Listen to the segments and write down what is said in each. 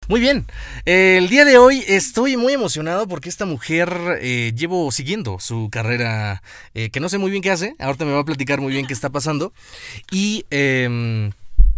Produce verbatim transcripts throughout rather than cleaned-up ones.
Muy bien, eh, el día de hoy estoy muy emocionado porque esta mujer eh, llevo siguiendo su carrera, eh, que no sé muy bien qué hace, ahorita me va a platicar muy bien qué está pasando, y eh,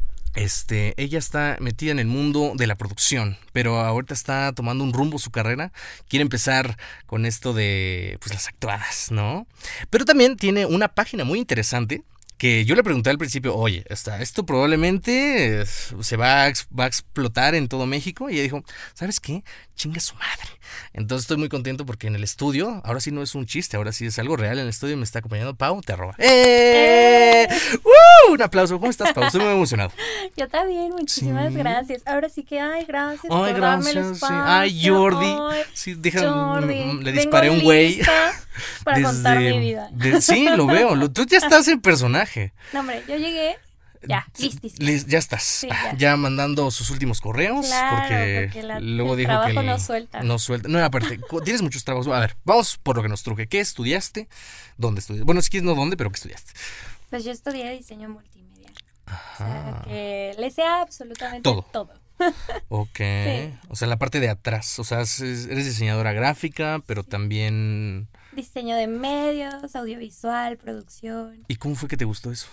este, ella está metida en el mundo de la producción, pero ahorita está tomando un rumbo su carrera, quiere empezar con esto de pues las actuadas, ¿no? Pero también tiene una página muy interesante que yo le pregunté al principio, oye, esta, esto probablemente se va a, va a explotar en todo México. Y ella dijo, ¿sabes qué? Chinga su madre. Entonces estoy muy contento porque en el estudio, ahora sí no es un chiste, ahora sí es algo real. En el estudio me está acompañando Pau, te arroba. ¡Eh! ¡Uh! Un aplauso. ¿Cómo estás, Pau? Estoy muy emocionado. Yo también, muchísimas Sí. gracias. Ahora sí que, ay, gracias Ay, por darme el gracias. Sí. espacio. Ay, Jordi. Ay, Sí, deja, Jordi. mm, le Vengo disparé a un güey. lista para contar mi vida. de- sí, lo veo. Lo- tú ya estás en personaje. No, hombre, yo llegué, ya, listísima. Les- ya estás, Sí, ya. ya. mandando sus últimos correos, Claro, porque, porque la- luego el dijo trabajo que el- no suelta. No suelta. No, aparte, cu- tienes muchos trabajos. A ver, vamos por lo que nos truje. ¿Qué estudiaste? ¿Dónde estudiaste? Bueno, si quieres no dónde, pero ¿qué estudiaste? Pues yo estudié diseño multimedia. O sea, Ajá. que le sea absolutamente Todo. todo. Ok. Sí. O sea, la parte de atrás. O sea, es- eres diseñadora gráfica, pero también... Diseño de medios, audiovisual, producción. ¿Y cómo fue que te gustó eso?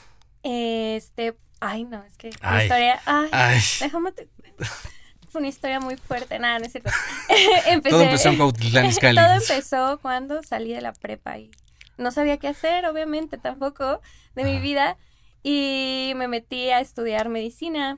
Este, ay, no, es que la Ay. historia, ay, Ay. déjame te cuento. Fue una historia muy fuerte, nada, no es cierto. Empecé, Todo empezó en Cuautitlán Izcalli. todo empezó cuando salí de la prepa y no sabía qué hacer, obviamente, tampoco, de mi Ajá. vida. Y me metí a estudiar medicina.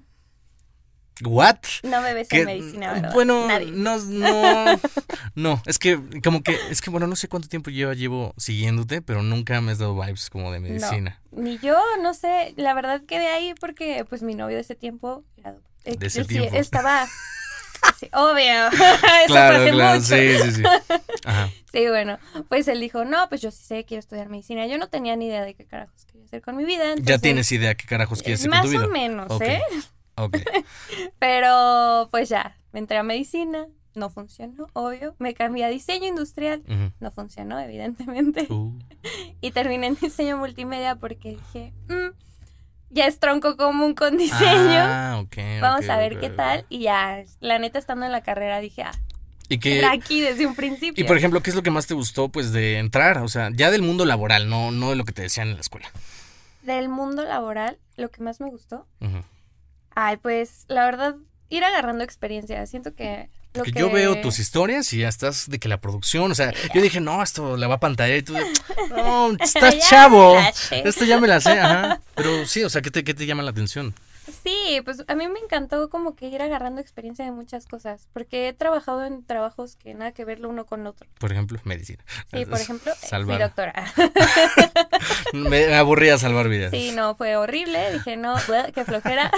¿What? No me ves Que, en medicina, ¿verdad? bueno, Nadie. no, no, no, es que como que, es que bueno, no sé cuánto tiempo yo llevo siguiéndote, pero nunca me has dado vibes como de medicina. No, ni yo, no sé, la verdad quedé ahí porque pues mi novio de ese tiempo era, eh, De ese sí, tiempo. estaba, sí, obvio, eso Claro, fue hace claro, mucho. sí, sí, sí. Ajá. Sí, bueno, pues él dijo, no, pues yo sí sé, quiero estudiar medicina. Yo no tenía ni idea de qué carajos quería hacer con mi vida. Ya entonces, tienes idea qué carajos quieres hacer más con tu vida. o menos, Ok, ¿eh? ok. Pero pues ya, me entré a medicina, no funcionó, obvio. Me cambié a diseño industrial, Ujú. no funcionó, evidentemente. Uh, Y terminé en diseño multimedia porque dije, "Mm, ya es tronco común con diseño. Ah, ok. Vamos ok, a ver ok, qué ok. tal." Y ya, la neta, estando en la carrera, dije, ah, Y que, era aquí desde un principio. y por ejemplo, ¿qué es lo que más te gustó, pues, de entrar? O sea, ya del mundo laboral, no, no de lo que te decían en la escuela. Del mundo laboral, lo que más me gustó, Ujú. ay, pues, la verdad, ir agarrando experiencia. Siento que lo Porque que... yo veo tus historias y ya estás de que la producción, o sea, yo dije, no, esto la va a pantallar y tú, no, estás Ya chavo, me la sé. esto ya me la sé, ajá, pero sí, o sea, ¿qué te, qué te llama la atención? Sí, pues a mí me encantó como que ir agarrando experiencia de muchas cosas, porque he trabajado en trabajos que nada que ver lo uno con lo otro. Por ejemplo, medicina. Sí, por ejemplo, eh, fui Salvar. doctora. Me, me aburría salvar vidas. Sí, no, fue horrible. Dije, no, bleh, qué flojera.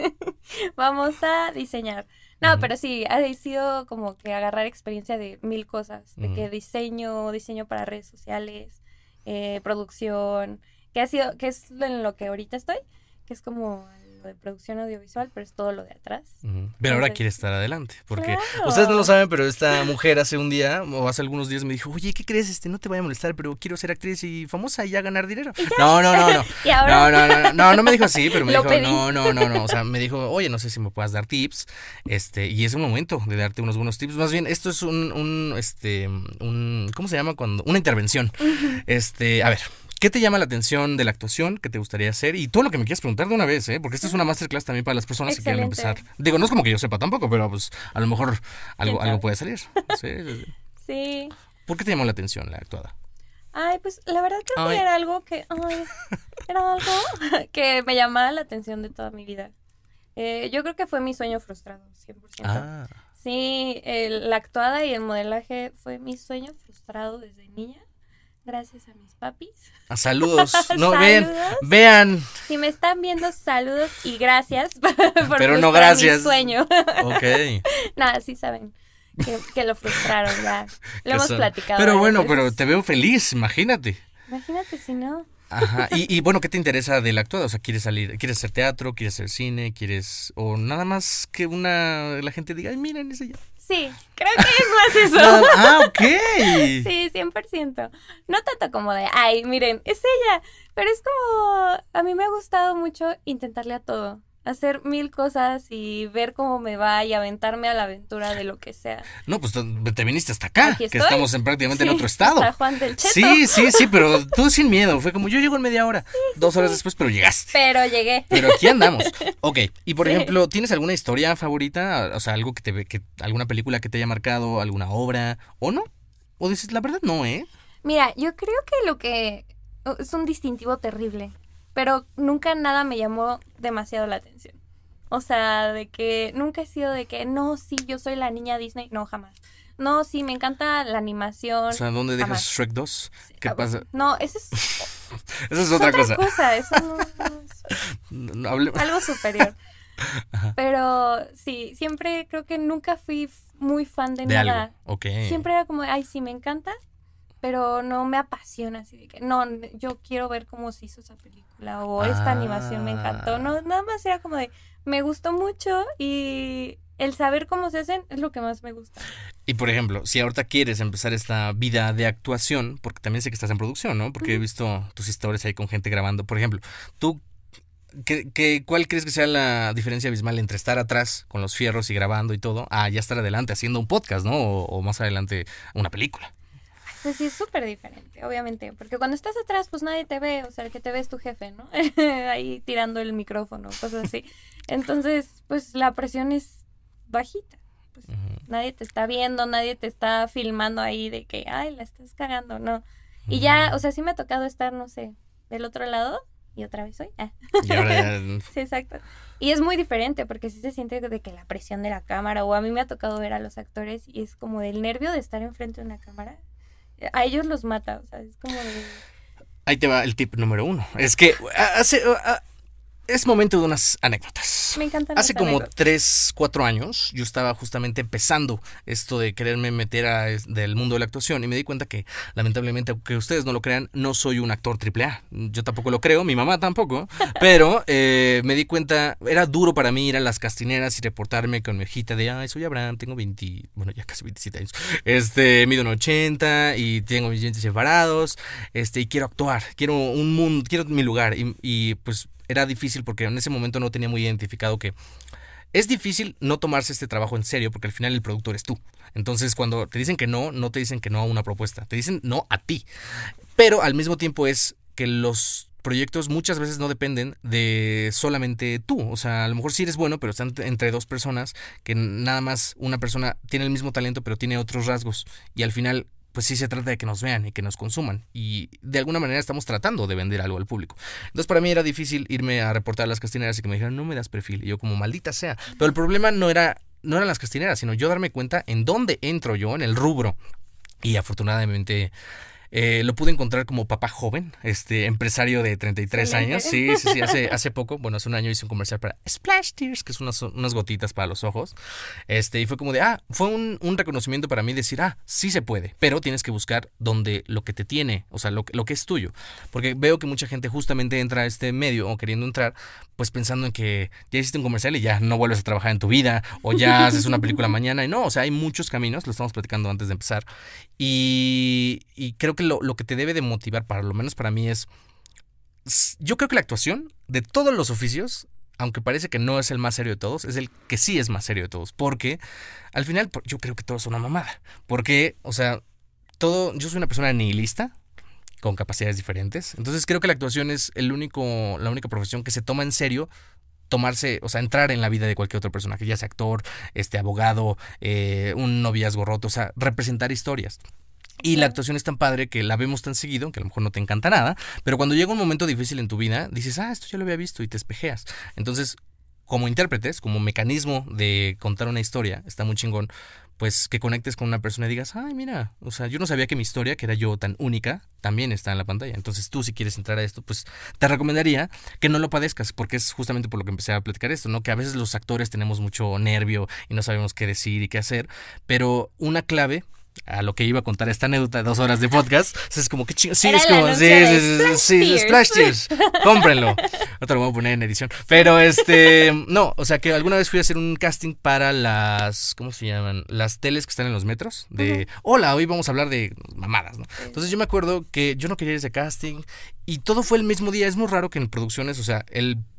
Vamos a diseñar. No, Ujú. pero sí, ha sido como que agarrar experiencia de mil cosas. De Ujú. que diseño, diseño para redes sociales, eh, producción, que ha sido, que es en lo que ahorita estoy, que es como lo de producción audiovisual, pero es todo lo de atrás. Ujú. Pero ahora Entonces- quiere estar adelante, porque Claro. ustedes no lo saben, pero esta mujer hace un día o hace algunos días me dijo, oye, ¿qué crees? Este, no te voy a molestar, pero quiero ser actriz y famosa y ya ganar dinero. No, no, no, no. Y ahora, No, no, no, no, no, no me dijo así, pero me Lo dijo, pedí. no, no, no, no, o sea, me dijo, oye, no sé si me puedas dar tips, este, y es un momento de darte unos buenos tips, más bien, esto es un, un, este, un, ¿cómo se llama cuando? Una intervención, este, a ver, ¿qué te llama la atención de la actuación? ¿Qué te gustaría hacer? Y todo lo que me quieras preguntar de una vez, ¿eh? Porque esta es una masterclass también para las personas que quieren Excelente. empezar. Digo, no es como que yo sepa tampoco, pero pues a lo mejor algo, sabe? algo puede salir. Sí, sí, sí. sí. ¿Por qué te llamó la atención la actuada? Ay, pues la verdad creo Ay. que era algo que, ay, era algo que me llamaba la atención de toda mi vida. Eh, yo creo que fue mi sueño frustrado, cien por ciento. Ah, Sí, el- la actuada y el modelaje fue mi sueño frustrado desde niña, gracias a mis papis. ah, saludos. No, vean, Saludos. vean. Si me están viendo, saludos y gracias por Pero no frustrar gracias. mi sueño. Ok. Nada, sí saben que, que lo frustraron ya. Lo hemos Eso. platicado. Pero varias bueno, pero veces. te veo feliz, imagínate. Imagínate si no. Ajá. Y, y bueno, ¿qué te interesa de la actuada? O sea, ¿quieres salir, quieres hacer teatro, quieres hacer cine, quieres o nada más que una la gente diga, ay, miren ese ya. Sí, creo que es más eso. Nada- ah, ok. Sí, cien por ciento. No tanto como de, ay, miren, es ella. Pero es como, a mí me ha gustado mucho intentarle a todo. hacer mil cosas y ver cómo me va y aventarme a la aventura de lo que sea. No, pues te, te viniste hasta acá, Aquí que estoy. estamos en prácticamente Sí, en otro estado. hasta Juan del Cheto. Sí, sí, sí, pero tú sin miedo. Fue como yo llego en media hora, sí, dos horas sí. después, pero llegaste. Pero llegué. Pero aquí andamos. Ok, y por Sí. ejemplo, ¿tienes alguna historia favorita? O sea, algo que te ve- que alguna película que te haya marcado, alguna obra, o no? O dices, la verdad no, ¿eh? Mira, yo creo que lo que es un distintivo terrible, pero nunca nada me llamó demasiado la atención. O sea, de que nunca he sido de que, no, sí, yo soy la niña Disney. No, jamás. No, sí, me encanta la animación. O sea, ¿dónde dejas Jamás. Shrek dos? ¿Qué Ah, pasa? No, eso es, Esa es otra, otra cosa. cosa. Eso no- no es No, no hable- algo superior. Pero sí, siempre creo que nunca fui f- muy fan de, De nada. algo, ok. Siempre era como, ay, sí, me encanta, pero no me apasiona así de que, no, n- yo quiero ver cómo se hizo esa película o esta Ah. animación me encantó. No, nada más era como de, me gustó mucho y el saber cómo se hacen es lo que más me gusta. Y por ejemplo, si ahorita quieres empezar esta vida de actuación, porque también sé que estás en producción, ¿no? Porque he visto tus historias ahí con gente grabando. Por ejemplo, tú, ¿qué, qué- cuál crees que sea la diferencia abismal entre estar atrás con los fierros y grabando y todo, a ya estar adelante haciendo un podcast, ¿no? O, o más adelante una película. Pues sí, es súper diferente, obviamente, porque cuando estás atrás, pues nadie te ve, o sea, el que te ve es tu jefe, ¿no? Ahí tirando el micrófono, cosas así. Entonces, pues la presión es bajita. Pues Ujú. nadie te está viendo, nadie te está filmando ahí de que, ay, la estás cagando, no. Y ya, o sea, sí me ha tocado estar, no sé, del otro lado y otra vez hoy. Ah. Y ahora ya... Sí, exacto. Y es muy diferente porque sí se siente de que la presión de la cámara, o a mí me ha tocado ver a los actores y es como del nervio de estar enfrente de una cámara. A ellos los mata, o sea, es como de... Ahí te va el tip número uno. Es que hace... a- es momento de unas anécdotas. Me encantan Hace las como anécdotas. tres, cuatro años yo estaba justamente empezando esto de quererme meter a, es- del mundo de la actuación y me di cuenta que lamentablemente, aunque ustedes no lo crean, no soy un actor triple A. Yo tampoco lo creo, mi mamá tampoco, pero eh, me di cuenta, era duro para mí ir a las castineras y reportarme con mi hojita de, ay, soy Abraham, tengo veinte, bueno, ya casi veintisiete años, este, mido un ochenta y tengo mis dientes separados, este, y quiero actuar, quiero un mundo, quiero mi lugar y, y pues era difícil porque en ese momento no tenía muy identificado que es difícil no tomarse este trabajo en serio porque al final el productor es tú. Entonces cuando te dicen que no, no te dicen que no a una propuesta, te dicen no a ti. Pero al mismo tiempo es que los proyectos muchas veces no dependen de solamente tú. O sea, a lo mejor sí eres bueno, pero están entre dos personas que nada más una persona tiene el mismo talento pero tiene otros rasgos. Y al final pues sí se trata de que nos vean y que nos consuman. Y de alguna manera estamos tratando de vender algo al público. Entonces para mí era difícil irme a reportar a las castineras y que me dijeran, no me das perfil. Y yo como, maldita sea. Pero el problema no era, no eran las castineras, sino yo darme cuenta en dónde entro yo, en el rubro. Y afortunadamente... Eh, lo pude encontrar como papá joven, este empresario de treinta y tres Excelente. años. Sí, sí, sí, hace, hace poco, bueno, hace un año hice un comercial para Splash Tears, que es unas, unas gotitas para los ojos. Este, y fue como de, ah, fue un, un reconocimiento para mí decir, ah, sí se puede, pero tienes que buscar donde lo que te tiene, o sea, lo, lo que es tuyo. Porque veo que mucha gente justamente entra a este medio o queriendo entrar, pues pensando en que ya hiciste un comercial y ya no vuelves a trabajar en tu vida, o ya haces una película mañana. Y no, o sea, hay muchos caminos, lo estamos platicando antes de empezar. Y, y creo que lo, lo que te debe de motivar, para lo menos para mí, es... Yo creo que la actuación de todos los oficios, aunque parece que no es el más serio de todos, es el que sí es más serio de todos. Porque al final yo creo que todo es una mamada. Porque, o sea, todo... Yo soy una persona nihilista, con capacidades diferentes. Entonces creo que la actuación es el único, la única profesión que se toma en serio tomarse, o sea, entrar en la vida de cualquier otro personaje, ya sea actor, este abogado, eh, un noviazgo roto, o sea, representar historias. Y la actuación es tan padre que la vemos tan seguido, que a lo mejor no te encanta nada, pero cuando llega un momento difícil en tu vida, dices, ah, esto ya lo había visto y te espejeas. Entonces, como intérpretes, como mecanismo de contar una historia, está muy chingón, pues que conectes con una persona y digas, ay, mira, o sea, yo no sabía que mi historia, que era yo tan única, también está en la pantalla. Entonces tú, si quieres entrar a esto, pues te recomendaría que no lo padezcas, porque es justamente por lo que empecé a platicar esto, ¿no? Que a veces los actores tenemos mucho nervio y no sabemos qué decir y qué hacer, pero una clave... A lo que iba a contar esta anécdota de dos horas de podcast, es como que chingo. Sí, Era es el como. anuncio Sí, de sí, sí, Splash sí, sí, Tears. Splash Tears. Cómprenlo. Otro lo voy a poner en edición. Pero este. No, o sea que alguna vez fui a hacer un casting para las. ¿Cómo se llaman? Las teles que están en los metros. De. Uh-huh. Hola, hoy vamos a hablar de mamadas, ¿no? Entonces yo me acuerdo que yo no quería ir a ese casting. Y todo fue el mismo día. Es muy raro que en producciones, o sea, el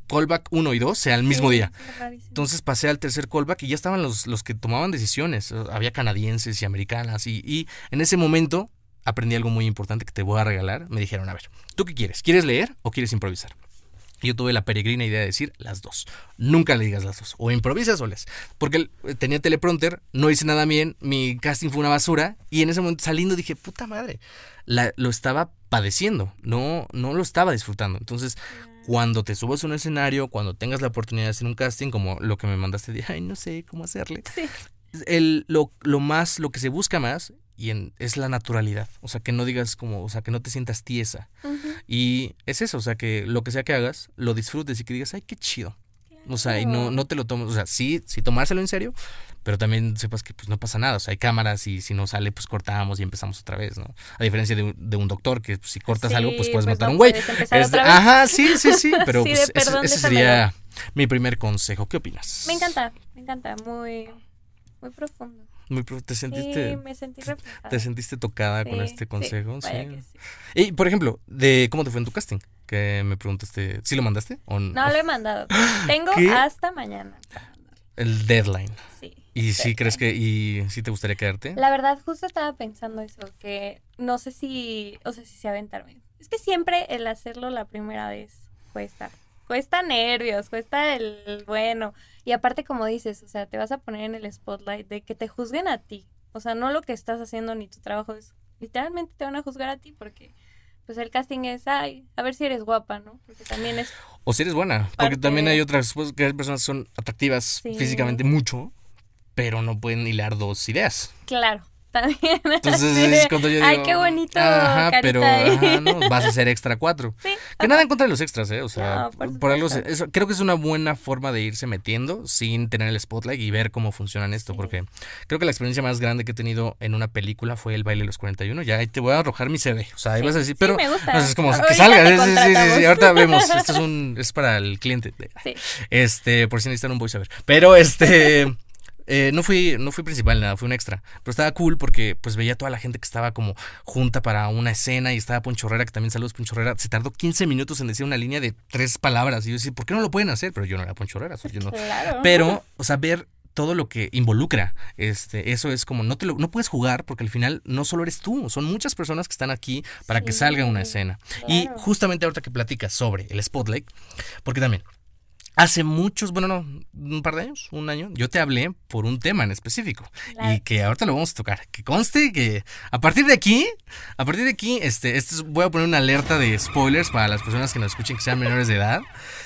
callback uno y dos sea el mismo Sí, día. sí, rarísimo. Entonces pasé al tercer callback y ya estaban los, los que tomaban decisiones. Había canadienses y americanas y, y en ese momento aprendí algo muy importante que te voy a regalar. Me dijeron, a ver, ¿tú qué quieres? ¿Quieres leer o quieres improvisar? Y yo tuve la peregrina idea de decir las dos. Nunca le digas las dos. O improvisas o lees. Porque tenía teleprompter, no hice nada bien, mi casting fue una basura. Y en ese momento saliendo dije, puta madre, la, lo estaba padeciendo, no, no lo estaba disfrutando. Entonces, cuando te subas a un escenario, cuando tengas la oportunidad de hacer un casting, como lo que me mandaste de, ay, no sé cómo hacerle. Sí. El, lo, lo más, lo que se busca más y en, es la naturalidad. O sea, que no digas como, o sea, que no te sientas tiesa. Ujú. Y es eso, o sea, que lo que sea que hagas, lo disfrutes y que digas, ay, qué chido. O sea, y no, no te lo tomes, o sea, sí, sí tomárselo en serio, pero también sepas que pues no pasa nada, o sea, hay cámaras y si no sale, pues cortamos y empezamos otra vez, ¿no? A diferencia de, de un doctor que pues, si cortas Sí, algo, pues puedes pues matar a no un güey. puedes empezar Es de- otra vez. ajá, sí, sí, sí, pero Sí, de pues ese, perdón, ese déjamelo. sería mi primer consejo. ¿Qué opinas? Me encanta, me encanta, muy, muy profundo. Muy pro- ¿Te Sí, sentiste, me sentí reflejada. te sentiste tocada con Sí, este sí, consejo? vaya Sí. que sí. Y, por ejemplo, de ¿cómo te fue en tu casting? Que me preguntaste, ¿sí lo mandaste? ¿O n- No lo he mandado. Tengo ¿Qué? hasta mañana. para mandar. El deadline. Sí. ¿Y sí deadline. crees que, y sí te gustaría quedarte? La verdad, justo estaba pensando eso, que no sé si, o sea, si se aventarme. Es que siempre el hacerlo la primera vez cuesta. Cuesta nervios, cuesta el bueno. Y aparte, como dices, o sea, te vas a poner en el spotlight de que te juzguen a ti. O sea, no lo que estás haciendo ni tu trabajo es... Literalmente te van a juzgar a ti porque, pues, el casting es, ay, a ver si eres guapa, ¿no? Porque también es... O si eres buena, porque Parte- también hay otras pues, que hay personas que son atractivas Sí. físicamente mucho, pero no pueden hilar dos ideas. Claro, también. Entonces Sí. es cuando yo digo, Ay, qué bonito, ajá, carita pero ahí. ajá, no, vas a ser extra cuatro. Sí, Que nada en contra de los extras, ¿eh? O sea, No, por por, algo, se- supuesto. eso, creo que es una buena forma de irse metiendo sin tener el spotlight y ver cómo funcionan esto, Sí. porque creo que la experiencia más grande que he tenido en una película fue el baile de los cuarenta y uno. Ya ahí te voy a arrojar mi C V. O sea, ahí Sí. vas a decir, Sí, pero me gusta. pues, es como Ahorita que salga. te Sí, sí, sí, sí, sí, contratamos. ahorita vemos. Esto es un es para el cliente. sí. Este, por si necesitan un voiceover. Pero este eh, no fui no fui principal nada, fui un extra, pero estaba cool porque pues veía toda la gente que estaba como junta para una escena y estaba Poncho Herrera, que también saludos Poncho Herrera, se tardó quince minutos en decir una línea de tres palabras y yo decía, ¿por qué no lo pueden hacer? Pero yo no era Poncho Herrera, soy yo no. Claro. Pero, o sea, ver todo lo que involucra, este, eso es como, no te lo, no puedes jugar porque al final no solo eres tú, son muchas personas que están aquí para que Sí, salga una escena. Y claro. justamente ahorita que platicas sobre el Spotlight, porque también hace muchos, bueno, no, un par de años, un año, yo te hablé por un tema en específico Claro. y que ahorita lo vamos a tocar. Que conste que a partir de aquí, a partir de aquí, este, este es- voy a poner una alerta de spoilers para las personas que nos escuchen que sean menores de edad,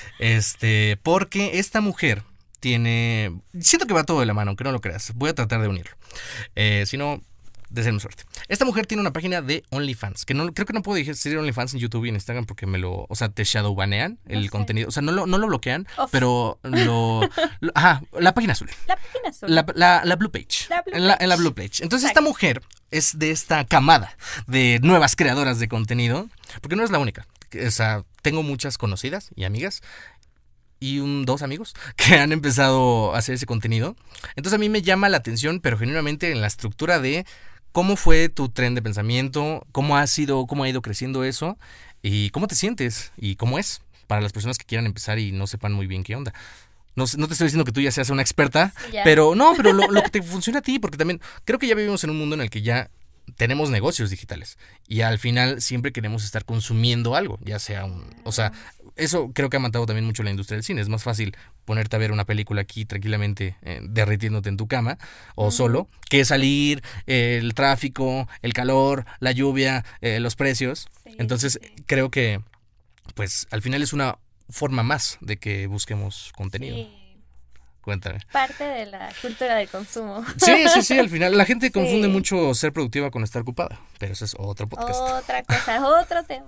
este, porque esta mujer tiene, siento que va todo de la mano, aunque no lo creas, voy a tratar de unirlo, eh, si no, deseenme suerte. Esta mujer tiene una página de OnlyFans, que no creo que no puedo decir OnlyFans en YouTube y en Instagram porque me lo, o sea, te shadowbanean el No sé. contenido, o sea, no lo, no lo bloquean, Off. pero lo, lo- ajá, la página azul. La página azul. La, la, la Blue Page. La Blue en, la, Page. en la Blue Page. Entonces, Exacto. esta mujer es de esta camada de nuevas creadoras de contenido, porque no es la única. O sea, tengo muchas conocidas y amigas y un, dos amigos que han empezado a hacer ese contenido. Entonces, a mí me llama la atención, pero genuinamente en la estructura de cómo fue tu tren de pensamiento, cómo ha sido, cómo ha ido creciendo eso y cómo te sientes y cómo es para las personas que quieran empezar y no sepan muy bien qué onda. No, sé- no te estoy diciendo que tú ya seas una experta, Sí, ya. pero no, pero lo, lo que te funciona a ti, porque también creo que ya vivimos en un mundo en el que ya tenemos negocios digitales y al final siempre queremos estar consumiendo algo, ya sea un, o sea, eso creo que ha matado también mucho la industria del cine. Es más fácil ponerte a ver una película aquí tranquilamente eh, derritiéndote en tu cama o solo que salir, eh, el tráfico, el calor, la lluvia, eh, los precios. Sí, Entonces sí. creo que pues al final es una forma más de que busquemos contenido. Sí, Cuéntame. parte de la cultura del consumo. Sí, sí, sí, al final la gente confunde Sí. mucho ser productiva con estar ocupada, pero eso es otro podcast. Otra cosa, otro tema.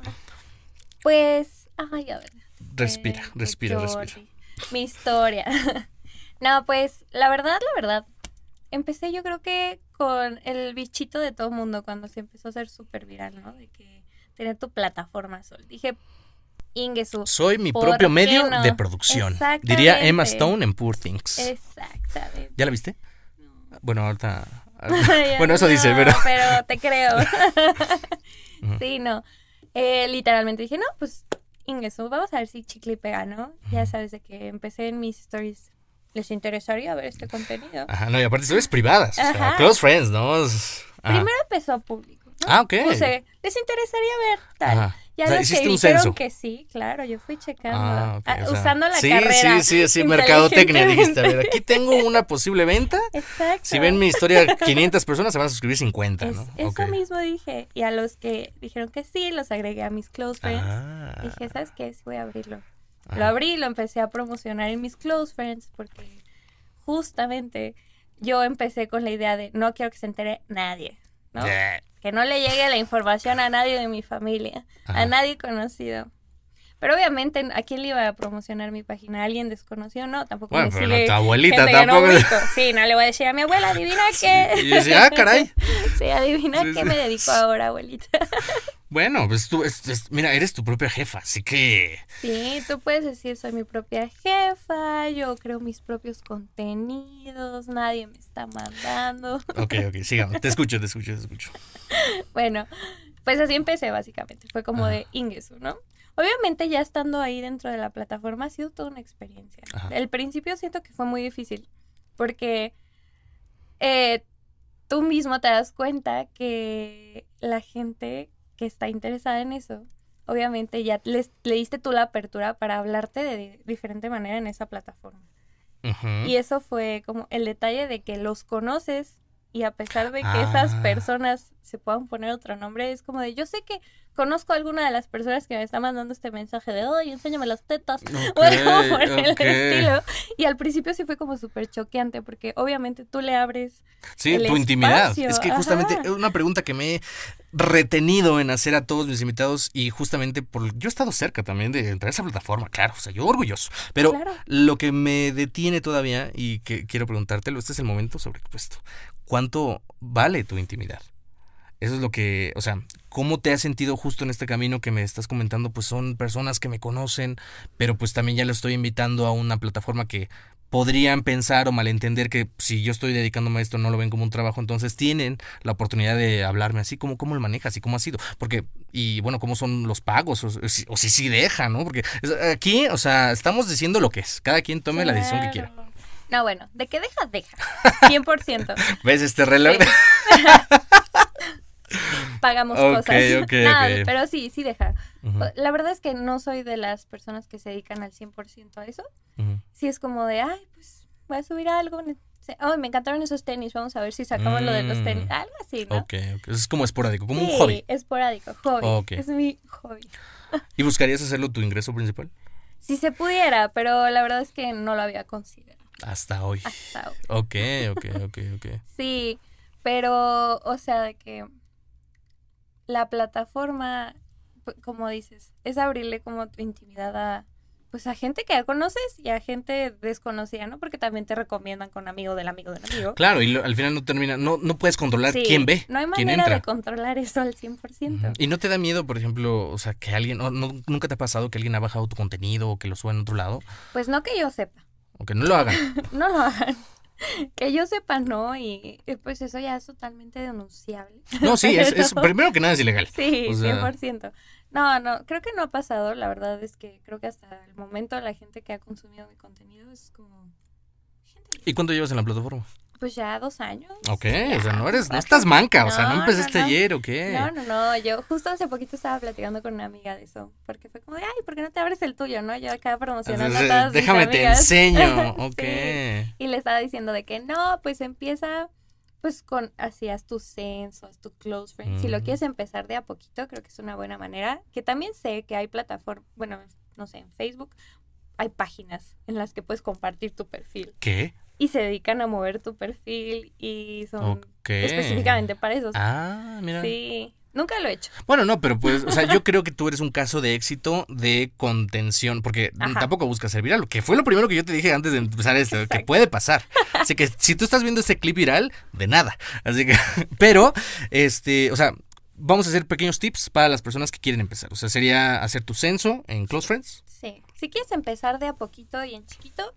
Pues, ay, a ver. Respira, Eh, respira, Jordi, respira. Mi historia. No, pues, la verdad, la verdad. Empecé yo creo que con el bichito de todo mundo cuando se empezó a hacer súper viral, ¿no? De que tener tu plataforma Sol. Dije, Ingesu. Soy mi ¿por propio qué medio no? de producción. Exactamente. Diría Emma Stone en Poor Things. Exactamente. ¿Ya la viste? Bueno, ahorita... Ya bueno, eso no, dice, pero... Pero te creo. Ujú. Sí, no. Eh, literalmente dije, no, pues ingreso, vamos a ver si chicle y pega, ¿no? Ya sabes de que empecé en mis stories. ¿Les interesaría ver este contenido? Ajá, no, y aparte stories privadas, o sea, Ajá. close friends, ¿no? Es- ajá. Primero empezó público, ¿no? Ah, ok. Puse, ¿les interesaría ver tal? Ajá. Ya O sea, los que hiciste un dijeron censo. que sí, claro, yo fui checando, Ah, ok, ah, o sea, usando la sí, carrera. Sí, sí, sí, mercadotecnia, dijiste. A ver, inteligentemente. aquí tengo una posible venta. Exacto. Si ven mi historia quinientas personas, se van a suscribir cincuenta, Es- ¿no? Eso Ok. mismo dije. Y a los que dijeron que sí, los agregué a mis close friends. Ah. Dije, ¿sabes qué? Sí, voy a abrirlo. Ajá. Lo abrí, lo empecé a promocionar en mis close friends porque justamente yo empecé con la idea de no quiero que se entere nadie, ¿no? Yeah. Que no le llegue la información a nadie de mi familia, Ajá. a nadie conocido. Pero obviamente, ¿a quién le iba a promocionar mi página? ¿A alguien desconocido? No, tampoco Bueno, me pero sigue no, tu abuelita gente que no tampoco. ubico. Sí, no le voy a decir a mi abuela, adivina qué. Y yo decía, ah, caray. Sí, adivina Sí, qué sí. me dedico ahora, abuelita. Bueno, pues tú, es- es- mira, eres tu propia jefa, así que... Sí, tú puedes decir, soy mi propia jefa, yo creo mis propios contenidos, nadie me está mandando. Ok, ok, sigamos. Te escucho, te escucho, te escucho. Bueno, pues así empecé básicamente, fue como Ajá. de Ingesu, ¿no? Obviamente ya estando ahí dentro de la plataforma ha sido toda una experiencia. Ajá. El principio siento que fue muy difícil, porque eh, tú mismo te das cuenta que la gente que está interesada en eso, obviamente ya les, le diste tú la apertura para hablarte de, de diferente manera en esa plataforma. Ujú. Y eso fue como el detalle de que los conoces y a pesar de que Ah. esas personas se puedan poner otro nombre, es como de, yo sé que conozco a alguna de las personas que me está mandando este mensaje de, ay, enséñame las tetas, Ok, o algo por el ok. estilo. Y al principio sí fue como súper choqueante, porque obviamente tú le abres Sí, el tu intimidad. espacio, Es que justamente ajá. es una pregunta que me he retenido en hacer a todos mis invitados y justamente por yo he estado cerca también de entrar a esa plataforma, claro, o sea, yo orgulloso. Pero Claro. lo que me detiene todavía y que quiero preguntártelo, este es el momento sobre esto. ¿Cuánto vale tu intimidad? Eso es lo que, o sea, ¿cómo te has sentido justo en este camino que me estás comentando? Pues son personas que me conocen, pero pues también ya lo estoy invitando a una plataforma que podrían pensar o malentender que si yo estoy dedicándome a esto no lo ven como un trabajo, entonces tienen la oportunidad de hablarme así, como cómo lo manejas y cómo ha sido, porque, y bueno, cómo son los pagos, o, o si, o si sí deja, ¿no? Porque es- aquí, o sea, estamos diciendo lo que es, cada quien tome la decisión que quiera. Claro. No, bueno, de que dejas, deja. cien por ciento. ¿Ves este reloj? Sí. Pagamos Ok, cosas. ok, Nada, ok. pero sí, sí deja. Ujú, La verdad es que no soy de las personas que se dedican al cien por ciento a eso. ujú. Sí es como de, ay, pues voy a subir algo. ne- se- Ay, me encantaron esos tenis. Vamos a ver si sacamos lo de los tenis. Mm. Algo así, ¿no? Ok, ok. Es como esporádico, como Sí, un hobby. esporádico, hobby. Ok. Es mi hobby. ¿Y buscarías hacerlo tu ingreso principal? Si se pudiera, pero la verdad es que no lo había considerado Hasta hoy. hasta hoy. Ok, ok, ok, ok. Sí, pero, o sea, de que la plataforma, p- como dices, es abrirle como tu intimidad a, pues a gente que ya conoces y a gente desconocida, ¿no? Porque también te recomiendan con amigo del amigo del amigo. Claro, y lo- al final no termina, no, no puedes controlar Sí, quién ve, no hay quién manera entra. de controlar eso al cien por ciento. Ujú. Y no te da miedo, por ejemplo, o sea, que alguien, o no, nunca te ha pasado que alguien ha bajado tu contenido o que lo suba en otro lado, Pues no que yo sepa, o que no lo hagan. no lo hagan. Que yo sepa, no, y y pues eso ya es totalmente denunciable. No, sí, es, es- Pero- primero que nada es ilegal. Sí, O sea- cien por ciento. No, no, creo que no ha pasado. La verdad es que creo que hasta el momento la gente que ha consumido mi contenido es como gente, ¿Y cuánto llevas en la plataforma? pues ya dos años. Ok, Ya, o sea, no eres, no cuatro. estás manca, o sea, no No, empezaste no, no. ayer, ¿o qué? No, no, no, yo justo hace poquito estaba platicando con una amiga de eso, porque fue como de, ay, ¿por qué no te abres el tuyo, no? Yo acá promocionando Entonces, a todas mis déjame te amigas. enseño, Sí. ok. Y le estaba diciendo de que no, pues empieza pues con, hacías tu censo, haz tu close friends. Si lo Mm. quieres empezar de a poquito, creo que es una buena manera. Que también sé que hay plataformas, bueno, no sé, en Facebook hay páginas en las que puedes compartir tu perfil. ¿Qué? Y se dedican a mover tu perfil y son Ok. específicamente para eso. Ah, mira. Sí, nunca lo he hecho. Bueno, no, pero pues, o sea, yo creo que tú eres un caso de éxito de contención, porque Ajá. tampoco buscas ser viral, que fue lo primero que yo te dije antes de empezar esto, que Exacto. puede pasar. Así que si tú estás viendo este clip viral, de nada. Así que, pero, este, o sea, vamos a hacer pequeños tips para las personas que quieren empezar. O sea, sería hacer tu censo en Close Friends. Sí, si quieres empezar de a poquito y en chiquito,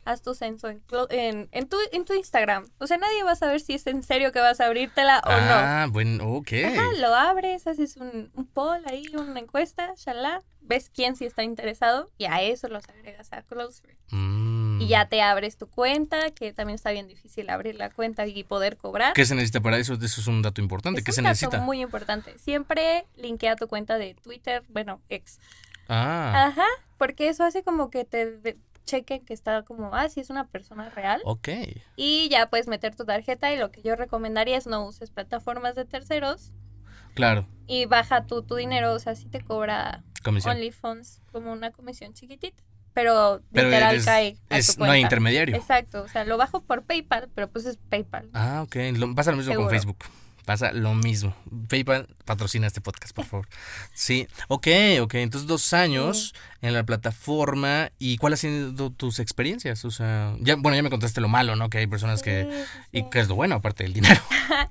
haz tu censo en, en, en, tu, en tu Instagram. O sea, nadie va a saber si es en serio que vas a abrírtela o no. Ah, bueno, ok. Ajá, lo abres, haces un, un poll ahí, una encuesta, shalá, ves quién sí está interesado y a eso los agregas a Close Friends. Mm. Y ya te abres tu cuenta, que también está bien difícil abrir la cuenta y poder cobrar. ¿Qué se necesita para eso? Eso es un dato importante. Es ¿Qué un se dato necesita? muy importante. Siempre linkea tu cuenta de Twitter, bueno, ex. Ah, Ajá, porque eso hace como que te de- chequen que está como, ah, sí es una persona real. ok. Y ya puedes meter tu tarjeta y lo que yo recomendaría es no uses plataformas de terceros Claro, y baja tú tu dinero, o sea, sí te cobra comisión. OnlyFans como una comisión chiquitita, pero, Pero literal eres- cae a es, tu no hay cuenta. intermediario. Exacto, o sea, lo bajo por PayPal, pero pues es PayPal. Ah, ok. Lo- pasa lo mismo Seguro. con Facebook. Pasa lo mismo. PayPal patrocina este podcast, por favor. Sí, ok, ok. Entonces, dos años en la plataforma. ¿Y cuáles han sido tus experiencias? O sea, ya, bueno, ya me contaste lo malo, ¿no? Que hay personas que... Sí, sí, ¿Y sí. qué es lo bueno, aparte del dinero?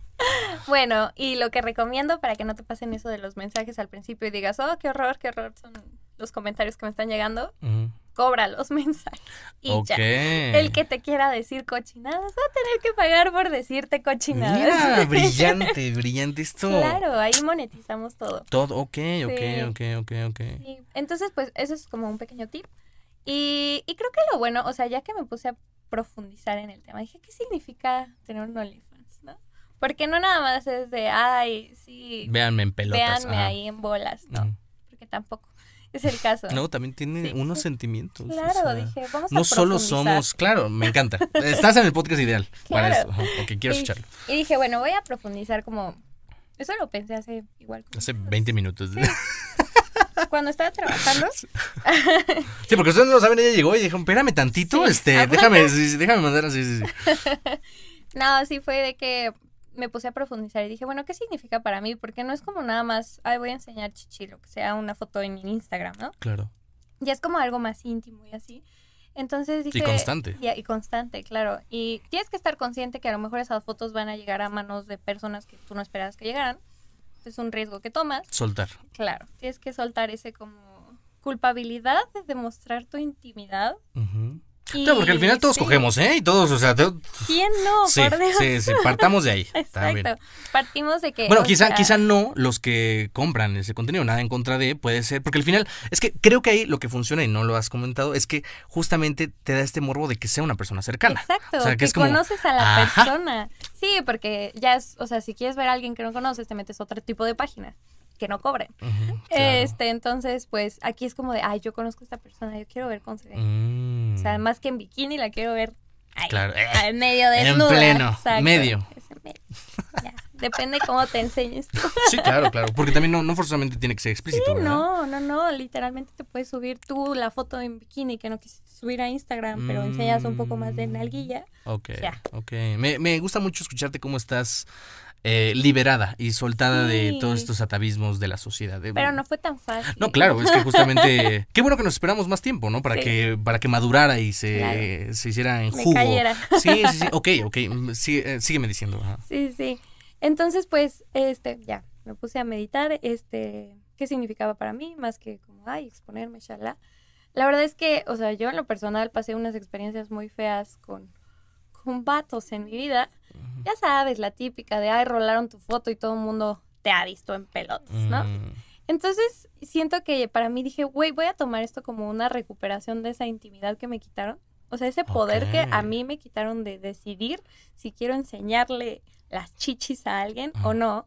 Bueno, y lo que recomiendo para que no te pasen eso de los mensajes al principio y digas, oh, qué horror, qué horror son los comentarios que me están llegando, Ujú. cobra los mensajes y Ok. ya. El que te quiera decir cochinadas va a tener que pagar por decirte cochinadas. Mira, brillante, brillante esto. Claro, ahí monetizamos todo. Todo, ok, ok, Sí. ok, ok, ok. Sí. Entonces, pues, eso es como un pequeño tip. Y, y creo que lo bueno, o sea, ya que me puse a profundizar en el tema, dije, ¿qué significa tener un OnlyFans, no? Porque no nada más es de, ay, sí, Véanme en pelotas. véanme ajá. ahí en bolas, no, Ujú. porque tampoco es el caso. No, también tiene Sí. unos sentimientos. o Claro, sea, dije, vamos a no solo profundizar. somos, claro, me encanta. Estás en el podcast ideal para Claro. eso. Ajá, ok, quiero Y- escucharlo. Y dije, bueno, voy a profundizar como, eso lo pensé hace igual. como Hace unos- veinte minutos. Sí, Cuando estaba trabajando, porque ustedes no lo saben, ella llegó y dijo, espérame tantito, Sí, este, aguanta. déjame, sí, sí, déjame mandar así, sí, sí. no, sí fue de que me puse a profundizar y dije, bueno, ¿qué significa para mí? Porque no es como nada más, ay, voy a enseñar chichi, lo que sea, una foto en Instagram, ¿no? Claro. Ya es como algo más íntimo y así. Entonces dije... Y constante. Y, y constante, claro. Y tienes que estar consciente que a lo mejor esas fotos van a llegar a manos de personas que tú no esperabas que llegaran. Es un riesgo que tomas. Soltar. Claro, tienes que soltar ese como culpabilidad de demostrar tu intimidad. Ujú. Y, Claro, porque al final todos sí, cogemos, ¿eh? Y todos, o sea, to- ¿quién no? sí, Por Dios. sí, sí, partamos de ahí. Está bien. Exacto. Partimos de que... Bueno, o quizá, sea, quizá no los que compran ese contenido, nada en contra de, puede ser, porque al final, es que creo que ahí lo que funciona, y no lo has comentado, es que justamente te da este morbo de que sea una persona cercana. Exacto, O sea, que que es como, conoces a la ajá. persona. Sí, porque ya es, o sea, si quieres ver a alguien que no conoces, te metes a otro tipo de páginas que no cobren. Ujú, claro. Este, entonces, pues, aquí es como de, ay, yo conozco a esta persona, yo quiero ver cómo se ve. Mm, O sea, más que en bikini, la quiero ver ahí, Claro, eh, en medio en desnuda. pleno, Exacto. medio. Es en medio. Ya, depende cómo te enseñes tú. sí, claro, claro, porque también no, no forzosamente tiene que ser explícito, Sí, ¿verdad? no, no, no, literalmente te puedes subir tú la foto en bikini que no quisiste subir a Instagram, pero enseñas un poco más de nalguilla. Ok, Ya. ok. Me, me gusta mucho escucharte cómo estás eh, liberada y soltada de Sí. todos estos atavismos de la sociedad. De- Pero no fue tan fácil. No, claro, es que justamente... Qué bueno que nos esperamos más tiempo, ¿no? Para, Sí. que, para que madurara y se, Claro. se hiciera en Me jugo. cayera. Sí, sí, sí. Ok, ok. mm, sí, eh, sígueme diciendo. Ajá. Sí, sí. Entonces, pues, este, ya, me puse a meditar, este, qué significaba para mí, más que como, ay, exponerme, shalá. La verdad es que, o sea, yo en lo personal pasé unas experiencias muy feas con, con vatos en mi vida. Ya sabes, la típica de, ay, rolaron tu foto y todo el mundo te ha visto en pelotas, ¿no? Mm, Entonces, siento que para mí dije, güey, voy a tomar esto como una recuperación de esa intimidad que me quitaron. O sea, ese poder que a Ok. mí me quitaron de decidir si quiero enseñarle las chichis a alguien Ajá. o no.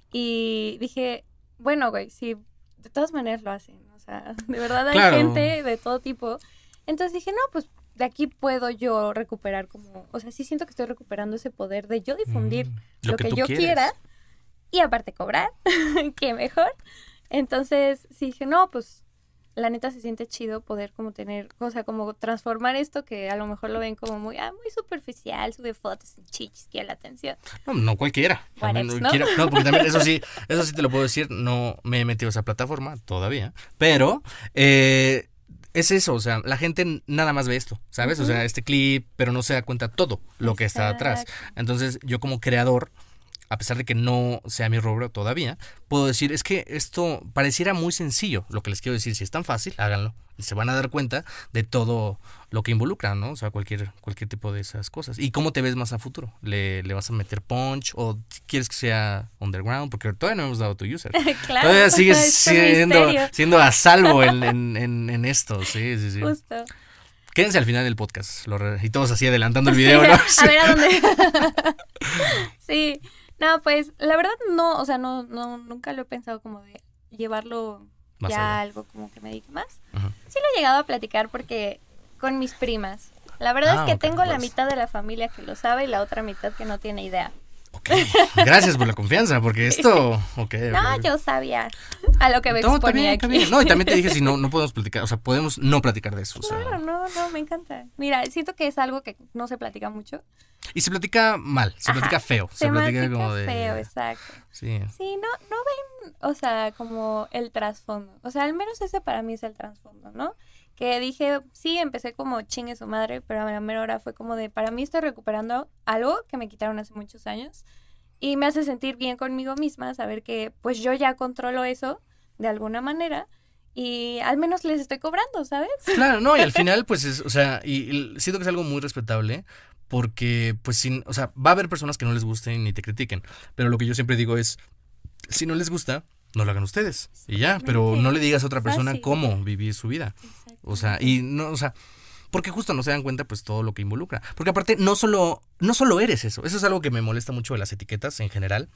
Y dije, bueno, güey, sí, de todas maneras lo hacen. O sea, de verdad hay Claro. gente de todo tipo. Entonces dije, no, pues de aquí puedo yo recuperar como, o sea, sí siento que estoy recuperando ese poder de yo difundir mm, lo, que, tú yo quieres. quiera y aparte cobrar, que mejor. Entonces sí dije, no, pues la neta se siente chido poder como tener, o sea, como transformar esto que a lo mejor lo ven como muy, ah, muy superficial, sube fotos y chichis, quiere la atención. No, no cualquiera. También Whatevs, ¿no? quiero- no, porque también, eso sí, eso sí te lo puedo decir, no me he metido a esa plataforma todavía, pero eh, es eso, o sea, la gente nada más ve esto, ¿sabes? O sea, este clip, pero no se da cuenta todo lo que está atrás. Exacto. Entonces, yo como creador, a pesar de que no sea mi rubro todavía, puedo decir, es que esto pareciera muy sencillo. Lo que les quiero decir, si es tan fácil, háganlo. Y se van a dar cuenta de todo lo que involucra, ¿no? O sea, cualquier, cualquier tipo de esas cosas. ¿Y cómo te ves más a futuro? ¿Le, le vas a meter punch o quieres que sea underground? Porque todavía no hemos dado tu user. Claro, Todavía sigues es un siendo, misterio. siendo a salvo en, en, en, en esto, sí, sí, sí. Justo. Quédense al final del podcast lo re- y todos así adelantando el video, ¿no? A ver a dónde. Sí, no, pues la verdad no, o sea, no, no, nunca lo he pensado como de llevarlo Más ya allá. a algo como que me dedique más. Ajá. Sí lo he llegado a platicar porque con mis primas. La verdad Ah, es que ok, tengo la pues. mitad de la familia que lo sabe y la otra mitad que no tiene idea. Ok, gracias por la confianza, porque esto... Ok, No, ok. yo sabía a lo que me No, está bien, exponía está aquí. bien. No, y también te dije si no, no podemos platicar, o sea, podemos no platicar de eso. O sea, Claro, no, no, me encanta. Mira, siento que es algo que no se platica mucho. y se platica mal, se Ajá, platica feo. Se, Se platica platica como de... feo, exacto. Sí. Sí, no, no ven, o sea, como el trasfondo. O sea, al menos ese para mí es el trasfondo, ¿no? Que dije, sí, empecé como chingue su madre, pero a la mera hora fue como de, para mí estoy recuperando algo que me quitaron hace muchos años y me hace sentir bien conmigo misma, saber que pues yo ya controlo eso de alguna manera y al menos les estoy cobrando, ¿sabes? Claro, no, y al final, pues, es, o sea, y, y siento que es algo muy respetable, porque, pues, sin, o sea, va a haber personas que no les gusten ni te critiquen, pero lo que yo siempre digo es, si no les gusta, no lo hagan ustedes, y ya, pero Exactamente. no le digas a otra persona Fácil. cómo vivir su vida, o sea, y no, o sea, porque justo no se dan cuenta, pues, todo lo que involucra, porque aparte, no solo, no solo eres eso, eso es algo que me molesta mucho de las etiquetas en general,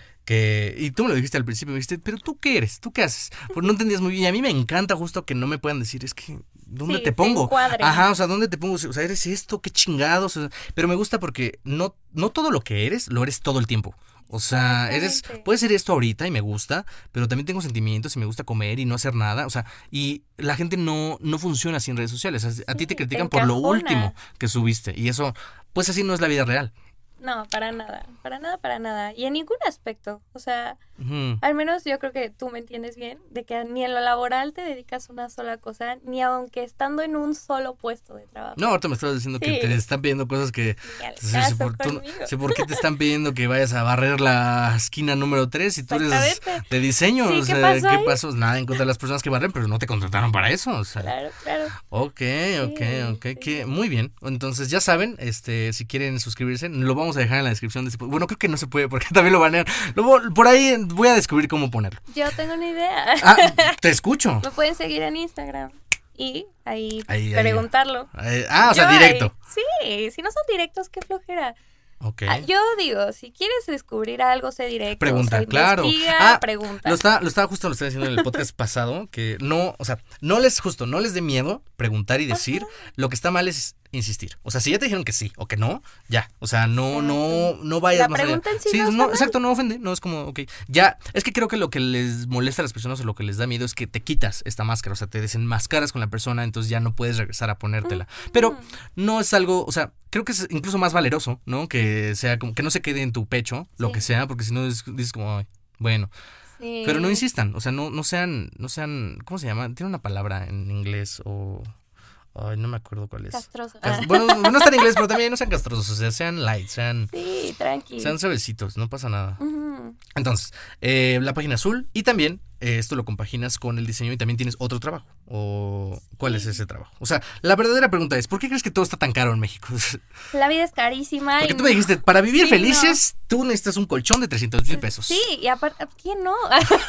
que, y tú me lo dijiste al principio, me dijiste, pero ¿tú qué eres? ¿Tú qué haces? Pues no entendías muy bien, y a mí me encanta justo que no me puedan decir, es que, ¿dónde Sí, te te pongo? encuadren. Ajá, o sea, ¿dónde te pongo? O sea, eres esto, qué chingados. O sea, pero me gusta porque no, no todo lo que eres, lo eres todo el tiempo. O sea, eres, Exactamente. puede ser esto ahorita y me gusta, pero también tengo sentimientos y me gusta comer y no hacer nada. O sea, y la gente no, no funciona así en redes sociales. A, a ti Sí, te te critican por lo encajona. último que subiste. Y eso, pues así no es la vida real. No, para nada, para nada, para nada. Y en ningún aspecto. O sea, Ujú. al menos yo creo que tú me entiendes bien, de que ni en lo laboral te dedicas a una sola cosa, ni aunque estando en un solo puesto de trabajo. No, ahorita me estabas diciendo que Sí. te están pidiendo cosas que... Ni al Sí, sí, caso por, tú- conmigo. sí, ¿por qué te están pidiendo que vayas a barrer la esquina número tres si tú eres Exactamente. de diseño? Sí, o ¿qué sea, pasó ¿qué ahí? pasó? Nada en contra de las personas que barren, pero no te contrataron para eso. O sea, Claro, claro. ok, ok, Sí, ok, sí. que muy bien. Entonces, ya saben, este, si quieren suscribirse, lo vamos a dejar en la descripción de este po- Bueno, creo que no se puede porque también lo banean. Luego, por ahí voy a descubrir cómo ponerlo. Yo tengo una idea. Ah, te escucho. Me pueden seguir en Instagram y ahí, Ahí, ahí. preguntarlo. Eh, ah, o sea, Yo ahí- directo. sí, si no son directos, qué flojera. Ok. Ah, yo digo, si quieres descubrir algo, sé directo. Pregunta, o sea, claro. investiga, Ah, pregunta. Lo estaba, lo estaba justo lo estaba diciendo en el podcast pasado, que no, o sea, no les, justo, no les dé miedo preguntar y decir, lo que está mal es insistir. O sea, si ya te dijeron que sí o que no, ya. O sea, no, no, no vayas La más allá. pregunta en sí no está no, mal. exacto, no ofende, no es como, ok, ya, es que creo que lo que les molesta a las personas o lo que les da miedo es que te quitas esta máscara, o sea, te desenmascaras con la persona, entonces ya no puedes regresar a ponértela. Pero no es algo, o sea, creo que es incluso más valeroso, ¿no? Que sea como, que no se quede en tu pecho, lo Sí. que sea, porque si no es- dices como, ay, bueno. Sí. Pero no insistan, o sea, no, no sean, no sean, ¿cómo se llama? Tiene una palabra en inglés o... Ay, no me acuerdo cuál es. Castroso. Cas- Ah. Bueno, no está en inglés, pero también no sean castrosos, o sea, sean light, sean, Sí, tranqui. sean suavecitos, no pasa nada. Ujú. Entonces, eh, la página azul y también eh, esto lo compaginas con el diseño y también tienes otro trabajo. ¿O cuál es ese trabajo? O sea, la verdadera pregunta es, ¿por qué crees que todo está tan caro en México? La vida es carísima. Porque y tú me dijiste, para vivir Sí, felices, tú necesitas un colchón de trescientos mil pesos. Sí, y aparte, ¿quién no?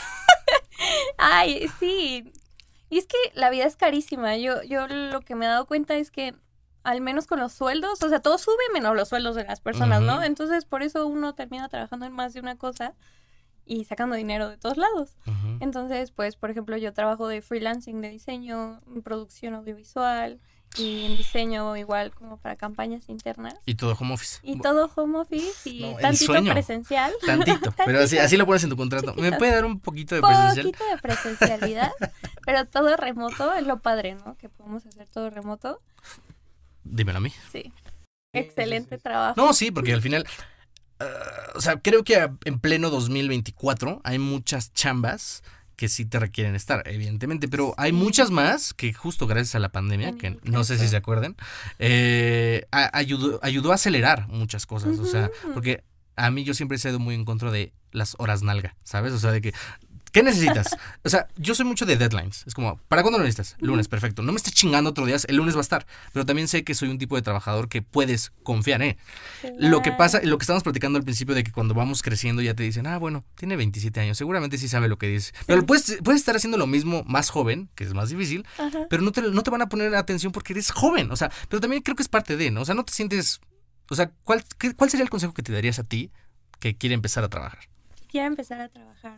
Ay, sí. Y es que la vida es carísima. Yo, yo lo que me he dado cuenta es que, al menos con los sueldos, o sea, todo sube menos los sueldos de las personas, ¿no? Ujú. Entonces, por eso uno termina trabajando en más de una cosa y sacando dinero de todos lados. Ujú. Entonces, pues, por ejemplo, yo trabajo de freelancing de diseño, en producción audiovisual y en diseño igual como para campañas internas. Y todo home office. Y todo home office y No, el tantito sueño. presencial. Tantito, pero así, así lo pones en tu contrato. ¿Me Chiquito. puede dar un poquito de presencial? Poquito de presencialidad, pero todo remoto es lo padre, ¿no? Que podemos hacer todo remoto. Dímelo a mí. Sí. Excelente trabajo. No, sí, porque al final, ah, o sea, creo que a- en pleno dos mil veinticuatro hay muchas chambas que sí te requieren estar, evidentemente, pero hay muchas más que justo gracias a la pandemia, En que el no sé si caso. se acuerdan, eh, a- ayudó, ayudó a acelerar muchas cosas, o sea, Ujú. porque a mí yo siempre he sido muy en contra de las horas nalga, ¿sabes? O sea, de que, ¿qué necesitas? O sea, yo soy mucho de deadlines. Es como, ¿para cuándo lo necesitas? Lunes, perfecto. No me estés chingando otro día, el lunes va a estar. Pero también sé que soy un tipo de trabajador que puedes confiar, ¿eh? Claro. Lo que pasa, lo que estábamos platicando al principio de que cuando vamos creciendo ya te dicen, ah, bueno, tiene veintisiete años, seguramente sí sabe lo que dice. Sí. Pero puedes, puedes estar haciendo lo mismo más joven, que es más difícil, ajá, pero no te, no te van a poner atención porque eres joven. O sea, pero también creo que es parte de, ¿no? O sea, no te sientes... O sea, ¿cuál, qué, ¿cuál sería el consejo que te darías a ti que quiere empezar a trabajar? Quiere empezar a trabajar.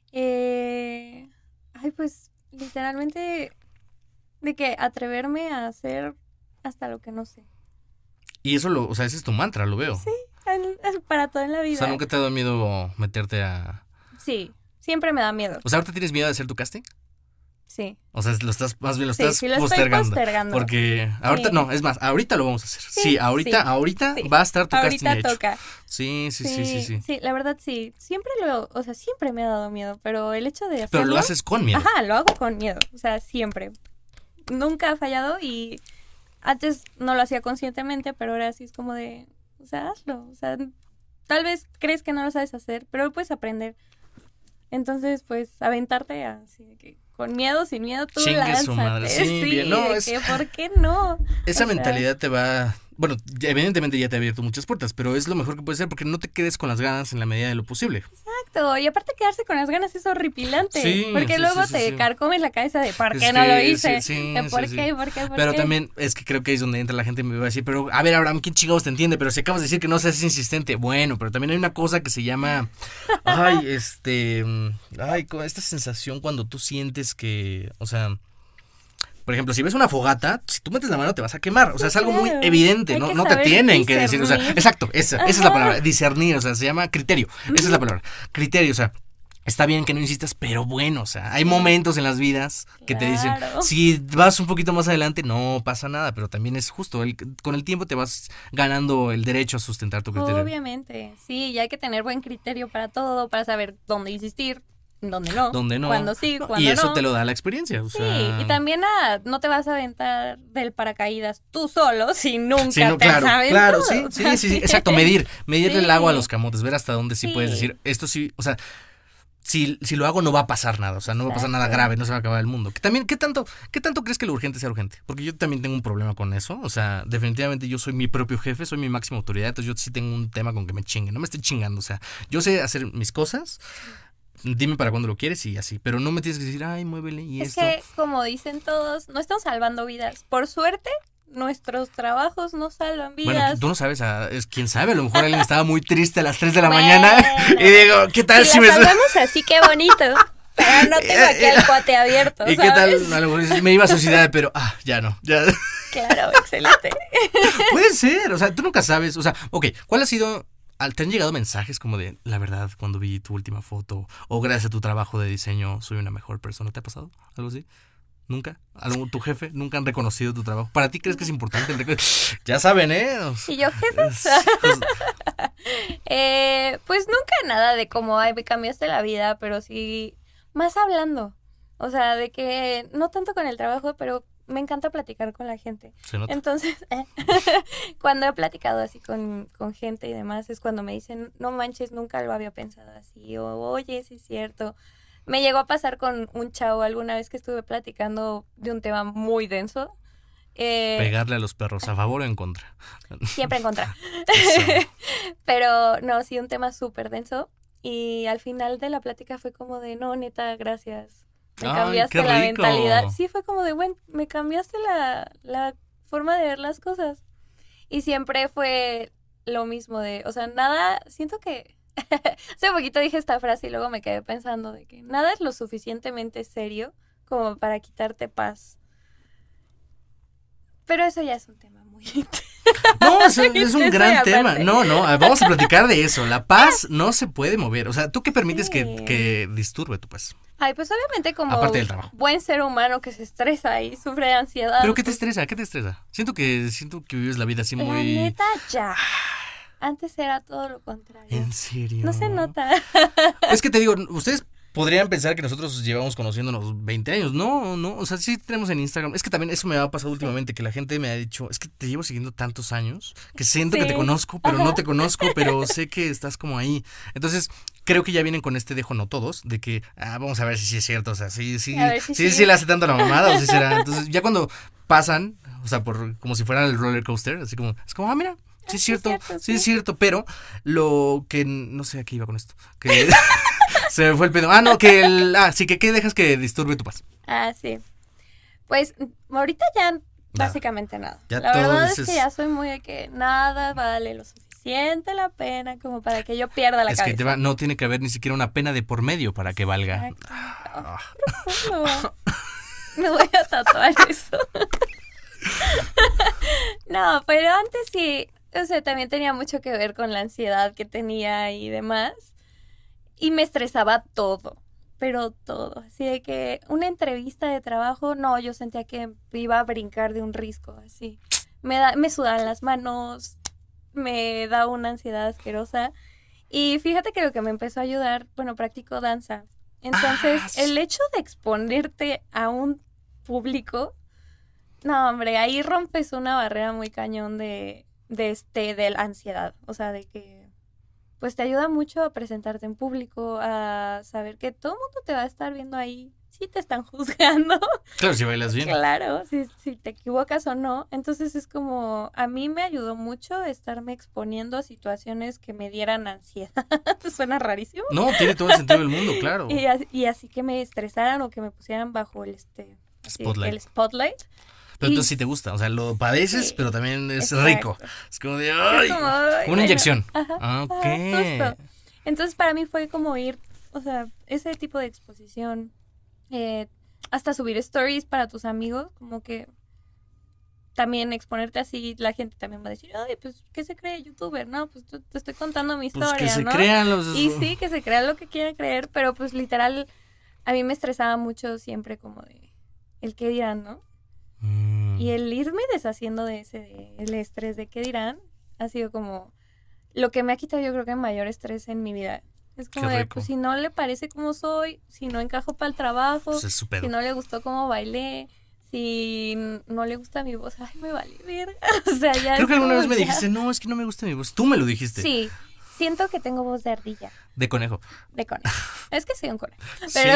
Eh, ay, pues literalmente de que atreverme a hacer hasta lo que no sé. Y eso, lo, o sea, ese es tu mantra, lo veo. Sí, para todo en la vida. O sea, ¿nunca te ha dado miedo meterte a...? Sí, siempre me da miedo. O sea, ¿ahorita tienes miedo de hacer tu casting? Sí. O sea, lo estás, más bien lo sí, estás sí lo postergando, postergando. Porque ahorita, sí. no, es más, ahorita lo vamos a hacer. Sí, sí ahorita, sí, ahorita sí. va a estar tu ahorita casting toca. hecho. Sí, sí, sí, sí, sí, sí. Sí, la verdad sí. Siempre lo, o sea, siempre me ha dado miedo, pero el hecho de hacerlo... Pero lo haces con miedo. Ajá, lo hago con miedo, o sea, siempre. Nunca ha fallado y antes no lo hacía conscientemente, pero ahora sí es como de, o sea, hazlo. O sea, tal vez crees que no lo sabes hacer, pero lo puedes aprender. Entonces, pues, aventarte así de que con miedo, sin miedo, tú Chingue lánzate. Su madre. Sí, sí bien. No, de es... que, ¿por qué no? Esa o mentalidad sea... te va... Bueno, evidentemente ya te ha abierto muchas puertas, pero es lo mejor que puede ser porque no te quedes con las ganas en la medida de lo posible. Exacto, y aparte quedarse con las ganas es horripilante, sí, porque sí, luego sí, sí, te sí. carcomes la cabeza de ¿por qué es no que, lo hice? Sí, sí, ¿De ¿Por sí, qué? sí. ¿Por qué? ¿Por pero qué? también es que creo que ahí es donde entra la gente y me va a decir, pero a ver, Abraham, ¿quién chingados te entiende? Pero si acabas de decir que no seas insistente, bueno, pero también hay una cosa que se llama, ay, este, ay, esta sensación cuando tú sientes que, o sea... Por ejemplo, si ves una fogata, si tú metes la mano te vas a quemar. O sea, es algo muy evidente, ¿no? No te tienen que decir. O sea, exacto, esa, esa es la palabra. Discernir, o sea, se llama criterio. Esa es la palabra. Criterio, o sea, está bien que no insistas, pero bueno, o sea, hay momentos en las vidas que te dicen, si vas un poquito más adelante, no pasa nada, pero también es justo, el, con el tiempo te vas ganando el derecho a sustentar tu criterio. Obviamente, sí, y hay que tener buen criterio para todo, para saber dónde insistir. Donde no, donde no, cuando sí, cuando no. Y eso no. te lo da la experiencia. O sí, sea... y también a, no te vas a aventar del paracaídas tú solo si nunca sí, no, te claro, sabes claro, todo. sí, sí, sí, sí, exacto, medir, medirle sí. el agua a los camotes, ver hasta dónde sí, sí puedes decir, esto sí, o sea, si, si lo hago no va a pasar nada, o sea, no va a pasar nada grave, no se va a acabar el mundo. Que también, ¿qué tanto, qué tanto crees que lo urgente sea urgente? Porque yo también tengo un problema con eso, o sea, definitivamente yo soy mi propio jefe, soy mi máxima autoridad, entonces yo sí tengo un tema con que me chinguen, no me esté chingando, o sea, yo sé hacer mis cosas. Dime para cuándo lo quieres y así. Pero no me tienes que decir, ay, muévele y es esto. Es que, como dicen todos, no estamos salvando vidas. Por suerte, nuestros trabajos no salvan vidas. Bueno, tú no sabes, a, es quién sabe. A lo mejor alguien estaba muy triste a las tres de la bueno, mañana. Y digo, ¿qué tal si, si lo me... salvamos así, qué bonito. Pero no tengo aquí el cuate abierto, ¿Y ¿sabes? qué tal? A lo mejor me iba a suicidar, pero, ah, ya no. Ya. Claro, excelente. Puede ser, o sea, tú nunca sabes. O sea, ok, ¿cuál ha sido... ¿Te han llegado mensajes como de, la verdad, cuando vi tu última foto, o gracias a tu trabajo de diseño, soy una mejor persona? ¿Te ha pasado algo así? ¿Nunca? ¿Algo, ¿Tu jefe? ¿Nunca han reconocido tu trabajo? ¿Para ti crees que es importante el reconocimiento? Ya saben, ¿eh? ¿Y yo, jefe? eh, pues nunca nada de cómo, ay, me cambiaste la vida, pero sí, más hablando. O sea, de que, no tanto con el trabajo, pero... me encanta platicar con la gente. Se nota. Entonces, eh, cuando he platicado así con, con gente y demás, es cuando me dicen, no manches, nunca lo había pensado así, o oye, sí es cierto. Me llegó a pasar con un chavo alguna vez que estuve platicando de un tema muy denso. Eh, Pegarle a los perros, ¿a favor o en contra? Siempre en contra. Pero no, sí, un tema súper denso. Y al final de la plática fue como de, no, neta, gracias. Me Ay, cambiaste qué la rico. mentalidad. Sí, fue como de, bueno, me cambiaste la, la forma de ver las cosas. Y siempre fue lo mismo de, o sea, nada, siento que... Hace poquito dije esta frase y luego me quedé pensando de que nada es lo suficientemente serio como para quitarte paz. Pero eso ya es un tema muy... No, es, es un gran tema. No, no, vamos a platicar de eso. La paz no se puede mover. O sea, ¿tú qué permites sí. que, que disturbe tu paz? Ay, pues obviamente como aparte del trabajo. Buen ser humano que se estresa y sufre de ansiedad. ¿Pero qué te estresa? ¿Qué te estresa? Siento que siento que vives la vida así muy... La neta, ya. Antes era todo lo contrario. ¿En serio? No se nota. Es que te digo, ustedes podrían pensar que nosotros llevamos conociéndonos veinte años. No, no, o sea, sí tenemos en Instagram. Es que también eso me ha pasado últimamente, que la gente me ha dicho, es que te llevo siguiendo tantos años, que siento Sí. que te conozco, pero Ajá. no te conozco, pero sé que estás como ahí. Entonces, creo que ya vienen con este dejo, no todos, de que, ah, vamos a ver si sí es cierto, o sea, sí, sí, A ver si sí, sí. sí le hace tanto la mamada, o si será. Entonces, ya cuando pasan, o sea, por como si fuera el roller coaster, así como, es como, ah, mira. Sí, es sí es cierto, cierto, sí sí. es cierto, pero lo que no sé a qué iba con esto. Que se me fue el pedo. Ah, no, que el. Ah, sí, que qué dejas que disturbe tu paz. Ah, sí. Pues mm, ahorita ya básicamente nada. Ya La todo verdad dices- es que ya soy muy de que nada vale lo suficiente la pena como para que yo pierda la Es que cabeza. te va- no tiene que haber ni siquiera una pena de por medio para que valga. Exacto. Ah. Profundo. Me voy a tatuar eso. No, pero antes sí, o sea, también tenía mucho que ver con la ansiedad que tenía y demás. Y me estresaba todo, pero todo. Así de que una entrevista de trabajo, no, yo sentía que iba a brincar de un risco, así. Me, da, me sudaban las manos, me da una ansiedad asquerosa. Y fíjate que lo que me empezó a ayudar, bueno, practico danza. Entonces, Ah, sí. el hecho de exponerte a un público, no, hombre, ahí rompes una barrera muy cañón de, de este, de la ansiedad. O sea, de que, pues te ayuda mucho a presentarte en público, a saber que todo el mundo te va a estar viendo ahí. Sí te están juzgando. Claro, si bailas bien. Claro, si, si te equivocas o no. Entonces es como, a mí me ayudó mucho estarme exponiendo a situaciones que me dieran ansiedad. Suena rarísimo. No, tiene todo el sentido del mundo, claro. Y, as- y así que me estresaran o que me pusieran bajo el este así, Spotlight. el spotlight. Pero y- entonces sí te gusta, o sea, lo padeces, Sí, pero también es exacto. rico. Es como de, Es ay, como, ay, como una bueno. inyección. Ajá, Ah, ok. ajá, justo. Entonces para mí fue como ir, o sea, ese tipo de exposición, eh, hasta subir stories para tus amigos, como que también exponerte así, la gente también va a decir, ay, pues, ¿qué se cree youtuber? No, pues te te estoy contando mi Pues historia, que se ¿no? crean los. Y sí, que se crea lo que quieran creer, pero pues literal, a mí me estresaba mucho siempre como de el qué dirán, ¿no? Mm. Y el irme deshaciendo de ese, de, el estrés de qué dirán, ha sido como lo que me ha quitado yo creo que mayor estrés en mi vida. Es como Qué de, rico. pues si no le parece como soy, si no encajo para el trabajo, Pues es su pedo. si no le gustó cómo bailé, si no le gusta mi voz, ay, me vale verga. O sea, ya Creo es que alguna como vez me ya- dijiste, no, es que no me gusta mi voz. Tú me lo dijiste. Sí, siento que tengo voz de ardilla, De conejo. de conejo. Es que soy un conejo. Pero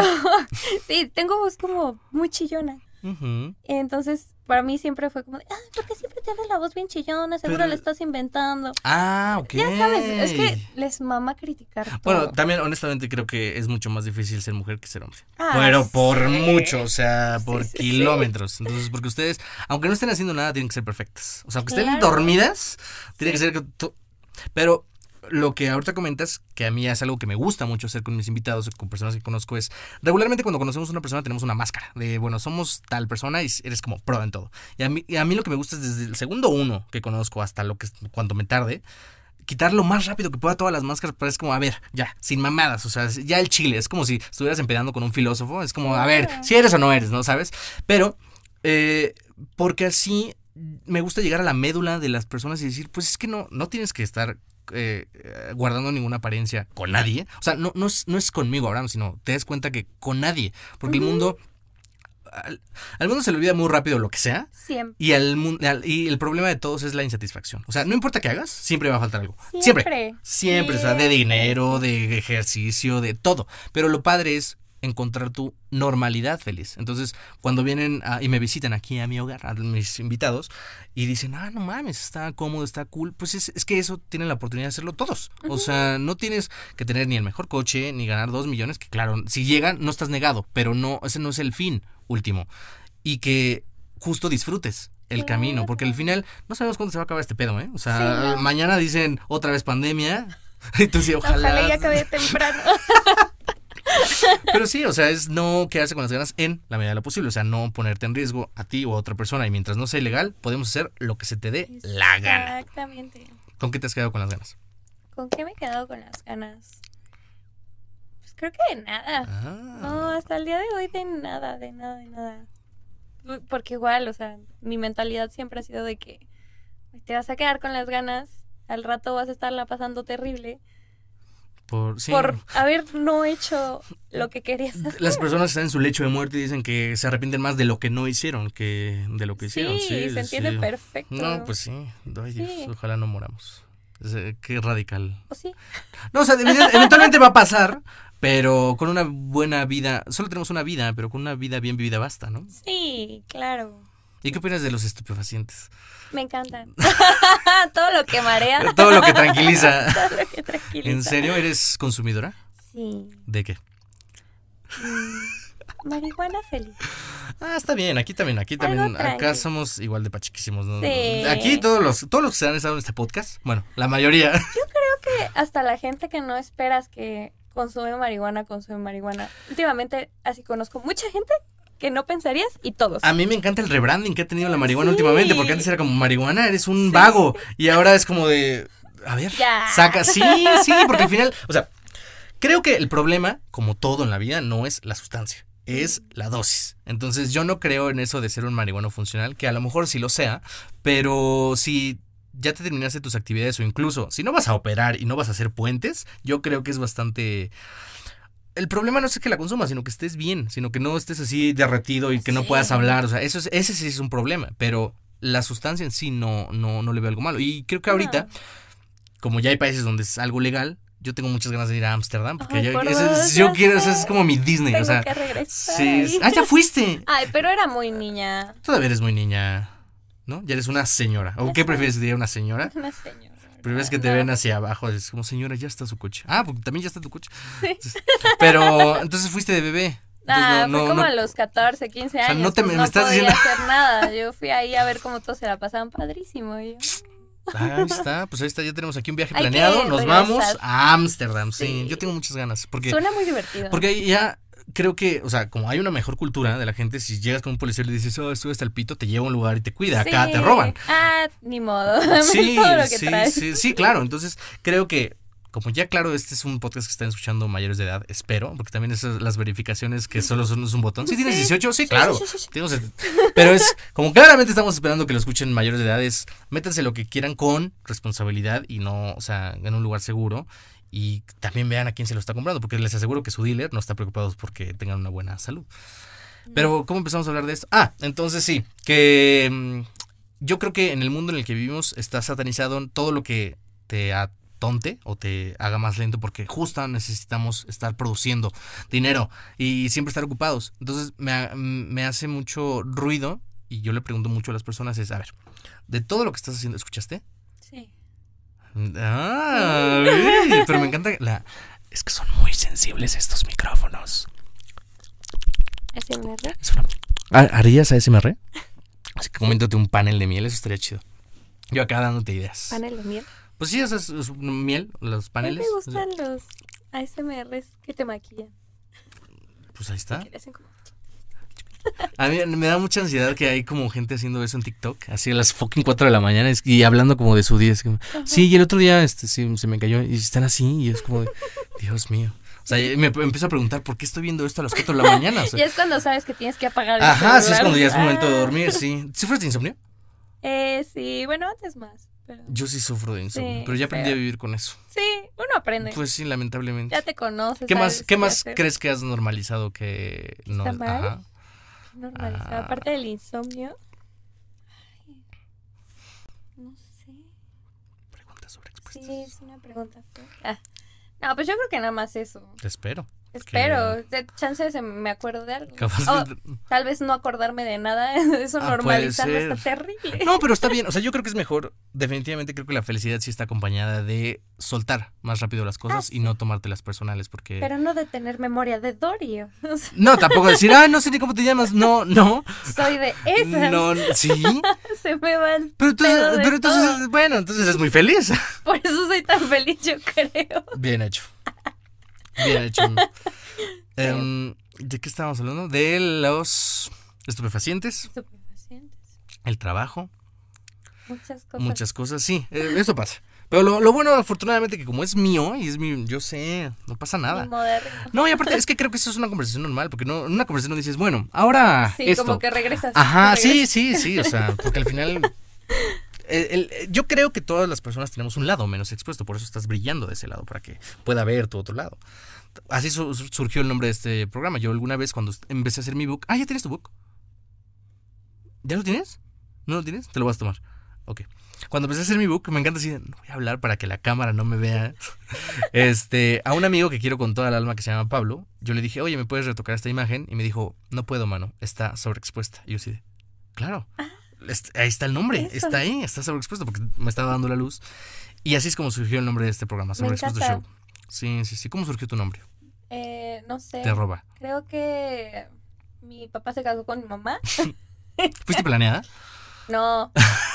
sí, tengo voz como muy chillona. Ujú. Entonces, para mí siempre fue como de, ay, ¿por qué siempre tienes la voz bien chillona? Seguro Pero- le estás inventando. Ah, ok. Ya sabes, es que les mama criticar todo. Bueno, también honestamente creo que es mucho más difícil ser mujer que ser hombre. Ah, Pero por sí. mucho, o sea, Sí, por sí, sí. kilómetros. Entonces, porque ustedes, aunque no estén haciendo nada, tienen que ser perfectas. O sea, aunque estén Claro. dormidas, tiene que Sí. ser que tú- Pero lo que ahorita comentas, que a mí es algo que me gusta mucho hacer con mis invitados, con personas que conozco, es regularmente cuando conocemos a una persona tenemos una máscara de, bueno, somos tal persona y eres como pro en todo. Y a mí, y a mí lo que me gusta es desde el segundo uno que conozco hasta lo que cuando me tarde, quitar lo más rápido que pueda todas las máscaras, pero es como, a ver, ya, sin mamadas, o sea, ya el chile, es como si estuvieras empedando con un filósofo, es como, a ver, Claro. si eres o no eres, ¿no? ¿Sabes? Pero, eh, porque así me gusta llegar a la médula de las personas y decir, pues es que no, no tienes que estar eh, eh, guardando ninguna apariencia con nadie, o sea, no, no, es, no es conmigo ahora, sino te das cuenta que con nadie, porque Ujú. el mundo, al, al mundo se le olvida muy rápido lo que sea. Siempre. Y, al, mun- al- y el problema de todos es la insatisfacción. O sea, no importa qué hagas, siempre va a faltar algo. Siempre. Siempre. Siempre. O sea, de dinero, de ejercicio, de todo. Pero lo padre es encontrar tu normalidad feliz. Entonces, cuando vienen a- y me visitan aquí a mi hogar, a mis invitados, y dicen, ah, no mames, está cómodo, está cool, pues es, es que eso tienen la oportunidad de hacerlo todos. O sea, no tienes que tener ni el mejor coche, ni ganar dos millones, que claro, si llegan, no estás negado, pero no, ese no es el fin último. Y que justo disfrutes el Claro. camino, porque al final no sabemos cuándo se va a acabar este pedo, ¿eh? O sea, Sí, no. mañana dicen otra vez pandemia. Entonces, ojalá. Ojalá ya acabe temprano. Pero sí, o sea, es no quedarse con las ganas en la medida de lo posible. O sea, no ponerte en riesgo a ti o a otra persona. Y mientras no sea ilegal, podemos hacer lo que se te dé la gana. Exactamente. ¿Con qué te has quedado con las ganas? ¿Con qué me he quedado con las ganas? Pues creo que de nada. Ah. No, hasta el día de hoy de nada, de nada, de nada. Porque igual, o sea, mi mentalidad siempre ha sido de que te vas a quedar con las ganas, al rato vas a estarla pasando terrible. Por, sí. por haber no hecho lo que querías hacer. Las personas están en su lecho de muerte y dicen que se arrepienten más de lo que no hicieron que de lo que hicieron. Sí, Sí, se entiende sí. perfecto. No, pues sí. Ay, Dios, Sí. ojalá no moramos. Es, eh, qué radical. ¿O sí? No, o sea, evident- eventualmente va a pasar, pero con una buena vida. Solo tenemos una vida, pero con una vida bien vivida basta, ¿no? Sí, claro. ¿Y qué opinas de los estupefacientes? Me encantan. Todo lo que marea. Todo lo que tranquiliza. Todo lo que tranquiliza. ¿En serio eres consumidora? Sí. ¿De qué? Mm, marihuana feliz. Ah, está bien, aquí también, aquí Algo también, acá tranqui. somos igual de pachiquísimos, ¿no? Sí. Aquí todos los, todos los que se han estado en este podcast, bueno, la mayoría. Que hasta la gente que no esperas que consume marihuana, consume marihuana. Últimamente, así conozco mucha gente que no pensarías y todos. A mí me encanta el rebranding que ha tenido la marihuana Sí. últimamente, porque antes era como marihuana, eres un Sí. vago, y ahora es como de, a ver, Ya. saca, sí, sí, porque al final, o sea, creo que el problema, como todo en la vida, no es la sustancia, es la dosis. Entonces yo no creo en eso de ser un marihuano funcional, que a lo mejor sí lo sea, pero si ya te terminaste tus actividades o incluso si no vas a operar y no vas a hacer puentes, yo creo que es bastante... El problema no es que la consumas, sino que estés bien, sino que no estés así derretido y que no Sí. puedas hablar, o sea, eso es, ese sí es un problema, pero la sustancia en sí no, no, no le veo algo malo. Y creo que ahorita, como ya hay países donde es algo legal, yo tengo muchas ganas de ir a Ámsterdam, porque Ay, yo, por ese- dos, yo ya quiero, ese sé. es como mi Disney, Tengo o sea... que regresar. Sí, es- ah, ya fuiste. Ay, pero era muy niña. Todavía eres muy niña, ¿no? Ya eres una señora. ¿O Ya qué sé. prefieres de una señora? Una señora. Prefieres que te No. ven hacia abajo, es como, señora, ya está su coche. Ah, porque también ya está tu coche. Sí. Entonces, pero, entonces fuiste de bebé. Entonces, Ah, no, fue no, como no- a los catorce, quince sea, años. no te- pues me- no me estás podía diciendo- hacer nada. Yo fui ahí a ver cómo todos se la pasaban padrísimo. Y yo, Ahí está, pues ahí está, ya tenemos aquí un viaje Hay que planeado. Nos regresar. vamos a Ámsterdam, sí. Sí. Yo tengo muchas ganas. Porque, suena muy divertido. porque ahí ya creo que, o sea, como hay una mejor cultura de la gente, si llegas con un policía y le dices, oh, estuve hasta el pito, te lleva a un lugar y te cuida. Acá Sí. te roban. Ah, ni modo. Sí, Todo lo que sí, traes. sí, sí, claro. Entonces, creo que, como ya claro, este es un podcast que están escuchando mayores de edad, espero, porque también esas las verificaciones que solo son es un botón. ¿Sí tienes Sí. dieciocho? Sí, Sí, claro. sí, sí, sí. Tengo set- Pero es, como claramente estamos esperando que lo escuchen mayores de edad, es métanse lo que quieran con responsabilidad y no, o sea, en un lugar seguro. Y también vean a quién se lo está comprando, porque les aseguro que su dealer no está preocupado porque tengan una buena salud. Pero, ¿cómo empezamos a hablar de esto? Ah, entonces sí, que mm, yo creo que en el mundo en el que vivimos está satanizado todo lo que te atonte o te haga más lento, porque justo necesitamos estar produciendo dinero y siempre estar ocupados. Entonces me, ha- me hace mucho ruido y yo le pregunto mucho a las personas es, a ver, de todo lo que estás haciendo, ¿escuchaste? Sí. Ah, uy, pero me encanta la... Es que son muy sensibles estos micrófonos. ¿S M R? Es una- ¿Ha- ¿Harías A S M R? Así que coméntate un panel de miel, eso estaría chido. Yo acá dándote ideas. ¿Panel de miel? Pues sí, eso es, es miel, los A mí paneles. me gustan los A S M Rs que te maquillan. Pues ahí está. Que le hacen como- A mí me da mucha ansiedad que hay como gente haciendo eso en TikTok, así a las fucking cuatro de la mañana es- y hablando como de su día. Es como, sí, y el otro día este sí, se me cayó y están así y es como de, Dios mío. O sea, me empiezo a preguntar por qué estoy viendo esto a las cuatro de la mañana. O sea, Ya es cuando sabes que tienes que apagar el ajá, sí es celular. cuando ya es momento de Ah. dormir, sí. ¿Sufres de insomnio? Eh, sí, bueno, antes más. Pero... Yo sí sufro de insomnio, Sí, pero ya aprendí feo. a vivir con eso. Sí, uno aprende. Pues sí, lamentablemente. Ya te conoces. ¿Qué más, sabes qué más hacer. crees que has normalizado que no? ¿Está mal? Ajá. Normalizado. Ah. Aparte del insomnio. Ay, no sé. Preguntas sobre Sí, expuestas. es una pregunta fea. Ah. No, pues yo creo que nada más eso. Te espero. Espero. De chance se me acuerdo de algo. Capaz O, de- tal vez no acordarme de nada. Eso Ah, normalizarlo puede está ser. terrible. No, pero está bien. O sea, yo creo que es mejor. Definitivamente creo que la felicidad sí está acompañada de soltar más rápido las cosas Ah, y sí. no tomártelas personales porque... Pero no de tener memoria de Dorio. O sea, No, tampoco decir, ay, no sé ni cómo te llamas. No, no. soy de esas. No, sí. Se me va el Pero entonces, pedo de pero entonces todo. bueno, entonces es muy feliz. Por eso soy tan feliz, yo creo. Bien hecho. Bien hecho. Em, ¿de qué estábamos hablando? De los estupefacientes, Estupefacientes. el trabajo, Muchas cosas. muchas cosas. Sí, eh, eso pasa. Pero lo, lo bueno, afortunadamente, que como es mío y es mi, yo sé, no pasa Muy nada. moderno. No, y aparte es que creo que eso es una conversación normal, porque no, en una conversación no dices, bueno, ahora Sí, esto. como que regresas. Ajá, que sí, regresas. sí, sí, o sea, porque al final el, el, yo creo que todas las personas tenemos un lado menos expuesto, por eso estás brillando de ese lado, para que pueda ver tu otro lado. Así su, surgió el nombre de este programa. Yo alguna vez cuando empecé a hacer mi book... Ah, ¿ya tienes tu book? ¿Ya lo tienes? ¿No lo tienes? Te lo vas a tomar. Ok. Cuando empecé a hacer mi book, me encanta decir, no voy a hablar para que la cámara no me vea. Este, a un amigo que quiero con toda el alma que se llama Pablo, yo le dije, oye, ¿me puedes retocar esta imagen? Y me dijo, no puedo, mano, está sobreexpuesta. Y yo sí, claro, ah, ahí está el nombre, eso. Está ahí, está sobreexpuesto porque me estaba dando la luz. Y así es como surgió el nombre de este programa, Sobreexpuesto Show. Sí, sí, sí. ¿Cómo surgió tu nombre? Eh, no sé. Te roba. Creo que mi papá se casó con mi mamá. ¿Fuiste planeada? No.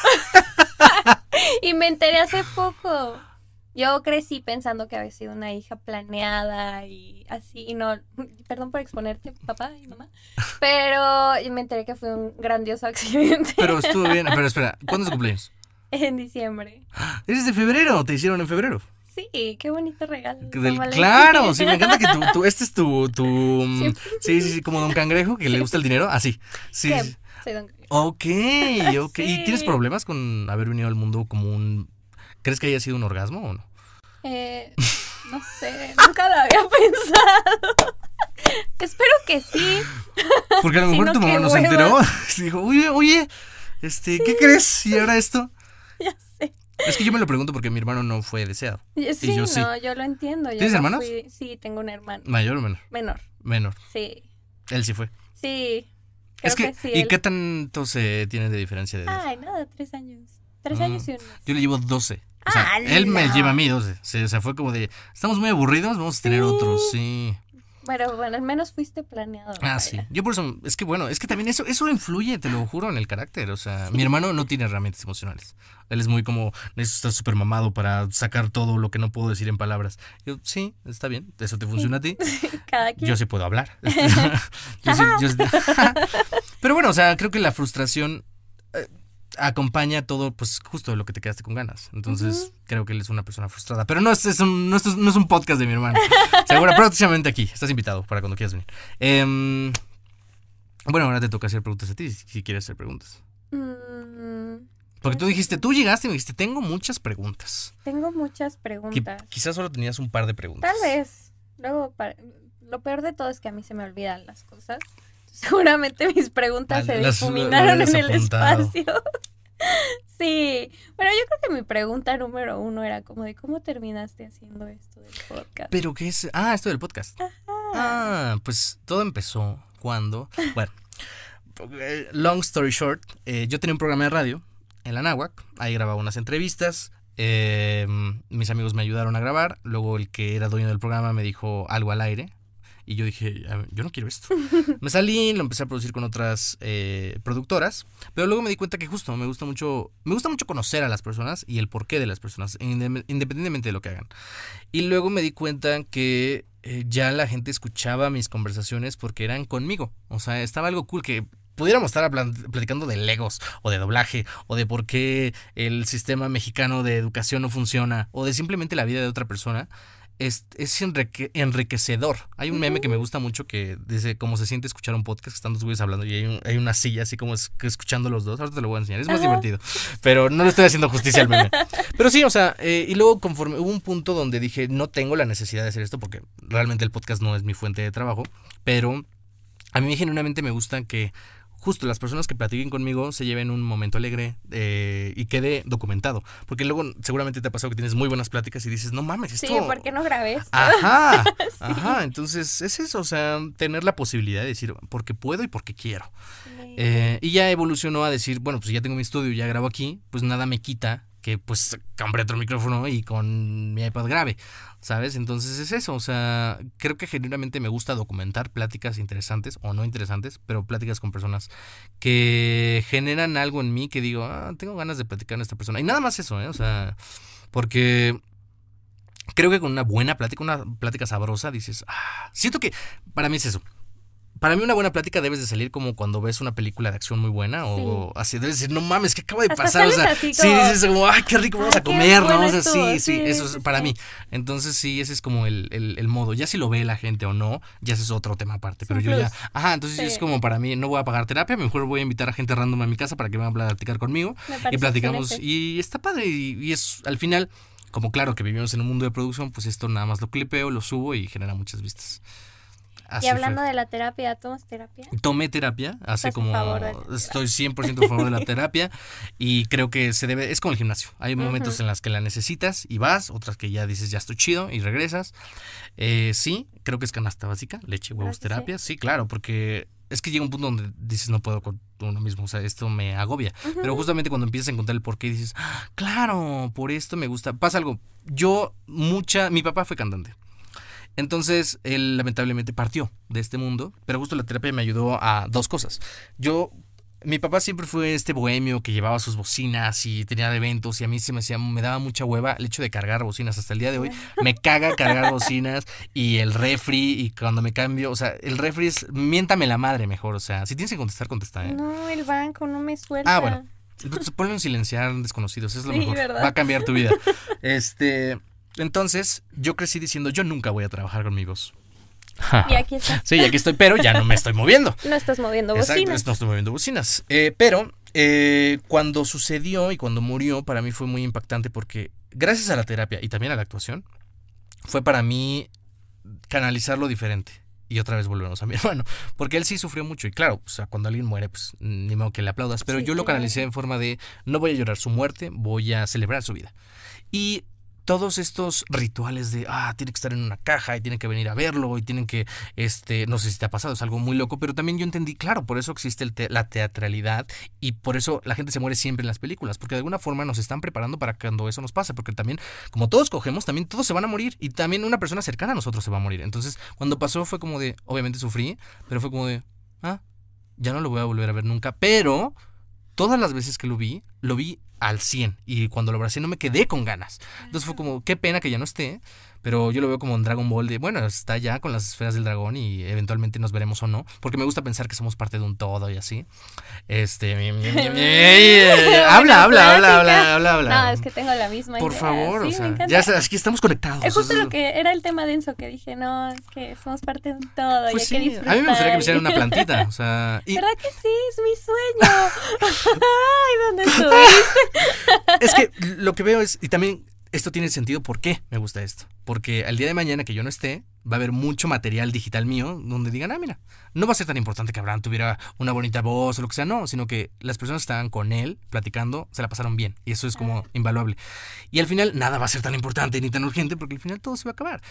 Y me enteré hace poco. Yo crecí pensando que había sido una hija planeada y así, y no, perdón por exponerte, papá y mamá, pero me enteré que fue un grandioso accidente. Pero estuvo bien, pero espera, ¿cuándo es tu cumpleaños? En diciembre. ¿Eres de febrero? ¿Te hicieron en febrero? Sí, qué bonito regalo. Del, claro, sí, me encanta que tú, tú este es tu, tu sí. sí, sí, sí, como Don Cangrejo, que le gusta el dinero, así. Sí, ¿Qué? Sí. Soy Don Cangrejo. Ok, ok. Sí. ¿Y tienes problemas con haber venido al mundo como un... ¿Crees que haya sido un orgasmo o no? Eh, no sé, nunca lo había pensado. Espero que sí. Porque a lo mejor si no, tu mamá no se enteró. Dijo, oye, oye, este, sí. ¿Qué crees? ¿Y ahora esto? Ya sé. Es que yo me lo pregunto porque mi hermano no fue deseado. Sí, y yo sí. No, yo lo entiendo. Yo ¿Tienes no hermanos? Fui... Sí, tengo un hermano. ¿Mayor o menor? Menor. Menor. Sí. Él sí fue. Sí. Es que, que sí, ¿y él... qué tanto se tiene de diferencia de edad? Ay, nada, tres años. Tres mm. años y un mes. Yo le llevo doce. O sea, ah, él no. me lleva a mí doce. O sea, fue como de, estamos muy aburridos, vamos a tener sí. otros, sí. Pero bueno, al menos fuiste planeado. Ah, sí. Yo por eso, es que bueno, es que también eso eso influye, te lo juro, en el carácter. O sea, sí. Mi hermano no tiene herramientas emocionales. Él es muy como, necesito estar súper mamado para sacar todo lo que no puedo decir en palabras. Yo, sí, está bien, eso te funciona a ti. Cada quien. Yo sí puedo hablar. yo sí, yo sí. Pero bueno, o sea, creo que la frustración... Eh, acompaña todo, pues justo lo que te quedaste con ganas. Entonces, uh-huh. creo que él es una persona frustrada. Pero no es, es, un, no, es, no es un podcast de mi hermano. Seguro, próximamente aquí. Estás invitado para cuando quieras venir. Eh, bueno, ahora te toca hacer preguntas a ti, si, si quieres hacer preguntas. Mm, Porque tú dijiste, tú llegaste y me dijiste, tengo muchas preguntas. Tengo muchas preguntas. Que, quizás solo tenías un par de preguntas. Tal vez. Luego, para, lo peor de todo es que a mí se me olvidan las cosas. Seguramente mis preguntas ah, se difuminaron en el apuntado. Espacio. Sí. Bueno, yo creo que mi pregunta número uno era como de cómo terminaste haciendo esto del podcast. ¿Pero qué es? Ah, esto del podcast. Ajá. Ah, pues todo empezó cuando... Bueno, long story short, eh, yo tenía un programa de radio en la Náhuac. Ahí grababa unas entrevistas. Eh, mis amigos me ayudaron a grabar. Luego el que era dueño del programa me dijo algo al aire. Y yo dije, yo no quiero esto. Me salí, lo empecé a producir con otras eh, productoras, pero luego me di cuenta que justo me gusta mucho, me gusta mucho conocer a las personas y el porqué de las personas, independientemente de lo que hagan. Y luego me di cuenta que eh, ya la gente escuchaba mis conversaciones porque eran conmigo. O sea, estaba algo cool que pudiéramos estar platicando de Legos o de doblaje o de por qué el sistema mexicano de educación no funciona o de simplemente la vida de otra persona. Es, es enrique, enriquecedor. Hay un meme que me gusta mucho que dice cómo se siente escuchar un podcast, que están dos güeyes hablando y hay, un, hay una silla así como es, que escuchando los dos. Ahora te lo voy a enseñar, es más Ajá. divertido. Pero no le estoy haciendo justicia al meme. Pero sí, o sea, eh, y luego conforme hubo un punto donde dije, no tengo la necesidad de hacer esto porque realmente el podcast no es mi fuente de trabajo, pero a mí genuinamente me gusta que justo las personas que platiquen conmigo se lleven un momento alegre eh, y quede documentado. Porque luego seguramente te ha pasado que tienes muy buenas pláticas y dices, no mames, esto... Sí, ¿por qué no grabé esto? Ajá, sí. ajá. Entonces es eso, o sea, tener la posibilidad de decir porque puedo y porque quiero. Sí. Eh, y ya evolucionó a decir, bueno, pues ya tengo mi estudio, ya grabo aquí, pues nada me quita que pues compré otro micrófono y con mi iPad grabe, ¿sabes? Entonces es eso, o sea, creo que genuinamente me gusta documentar pláticas interesantes o no interesantes, pero pláticas con personas que generan algo en mí que digo, ah, tengo ganas de platicar con esta persona. Y nada más eso, ¿eh? O sea, porque creo que con una buena plática, una plática sabrosa, dices, ah, siento que para mí es eso. para mí una buena plática debes de salir como cuando ves una película de acción muy buena o Sí. así, debes decir, no mames, ¿qué acaba de Hasta pasar? O sales sea, así sí, como, dices como, ay, qué rico, vamos ay, a qué comer, ¿no? bueno O sea, estuvo. sí, sí, Sí, eso es sí, para sí. mí. Entonces sí, ese es como el, el, el modo. Ya si lo ve la gente o no, ya ese es otro tema aparte. Es Pero un yo ya, plus. ajá, entonces sí es Sí, como para mí, no voy a pagar terapia, mejor voy a invitar a gente random a mi casa para que vengan a platicar conmigo me y parece platicamos. excelente. Y está padre y, y es al final, como claro que vivimos en un mundo de producción, pues esto nada más lo clipeo, lo subo y genera muchas vistas. Y Así fue. hablando de la terapia, ¿tomas terapia? Tomé terapia, hace Estás a favor de como la estoy terapia. cien por ciento a favor de la terapia y creo que se debe, es como el gimnasio, hay momentos Ujú. en las que la necesitas y vas, otras que ya dices ya estoy chido y regresas. Eh, sí, creo que es canasta básica, leche, ¿Verdad huevos, que sí? terapia, sí, claro, porque es que llega un punto donde dices no puedo con uno mismo, o sea, esto me agobia, pero Ujú. justamente cuando empiezas a encontrar el porqué dices, "Ah, claro, por esto me gusta", pasa algo, yo mucha, mi papá fue cantante. Entonces, él lamentablemente partió de este mundo, pero justo la terapia me ayudó a dos cosas. Yo, mi papá siempre fue este bohemio que llevaba sus bocinas y tenía eventos y a mí se me hacía, me daba mucha hueva el hecho de cargar bocinas hasta el día de hoy. Me caga cargar bocinas y el refri y cuando me cambio, o sea, el refri es, miéntame la madre mejor, o sea, si tienes que contestar, contesta, ¿eh? No, el banco no me Ah, bueno, suelta. pues ponlo en silenciar desconocidos, es lo Sí, mejor, va a ¿verdad? cambiar tu vida. Este, entonces, yo crecí diciendo, yo nunca voy a trabajar con mi voz. Y aquí estás. Sí, aquí estoy, pero ya no me estoy moviendo. No estás moviendo Exacto, bocinas. no estoy moviendo bocinas. Eh, pero eh, cuando sucedió y cuando murió, para mí fue muy impactante porque gracias a la terapia y también a la actuación, fue para mí canalizarlo diferente. Y otra vez volvemos a mi hermano, porque él sí sufrió mucho. Y claro, o sea, cuando alguien muere, pues ni modo que le aplaudas. Pero Sí, yo lo claro. canalicé en forma de no voy a llorar su muerte, voy a celebrar su vida. Y todos estos rituales de, ah, tiene que estar en una caja y tienen que venir a verlo y tienen que, este, no sé si te ha pasado, es algo muy loco, pero también yo entendí, claro, por eso existe el te la teatralidad y por eso la gente se muere siempre en las películas, porque de alguna forma nos están preparando para cuando eso nos pase, porque también, como todos cogemos, también todos se van a morir y también una persona cercana a nosotros se va a morir. Entonces, cuando pasó fue como de, obviamente sufrí, pero fue como de, ah, ya no lo voy a volver a ver nunca, pero todas las veces que lo vi, lo vi al cien. Y cuando lo abracé no me quedé con ganas. Entonces fue como, qué pena que ya no esté. Pero yo lo veo como en Dragon Ball de, bueno, está ya con las esferas del dragón y eventualmente nos veremos o no. Porque me gusta pensar que somos parte de un todo y así. Este... mi- mi- mi- mi- Buena habla, habla, habla, plática. habla, habla, habla. No, es que tengo la misma Por idea. favor, Sí, o me sea, encanta. ya sabes, aquí estamos conectados. Es justo Eso lo que era el tema denso que dije, no, es que somos parte de un todo Pues y hay que sí, disfrutar. a mí me gustaría que me hicieran una plantita, o sea... Y ¿Verdad que sí? Es mi sueño. Ay, ¿dónde estuviste? es que lo que veo es, y también esto tiene sentido, ¿por qué me gusta esto? Porque al día de mañana que yo no esté, va a haber mucho material digital mío donde digan, ah, mira, no va a ser tan importante que Abraham tuviera una bonita voz o lo que sea, no, sino que las personas que estaban con él platicando se la pasaron bien y eso es como invaluable. Y al final nada va a ser tan importante ni tan urgente porque al final todo se va a acabar.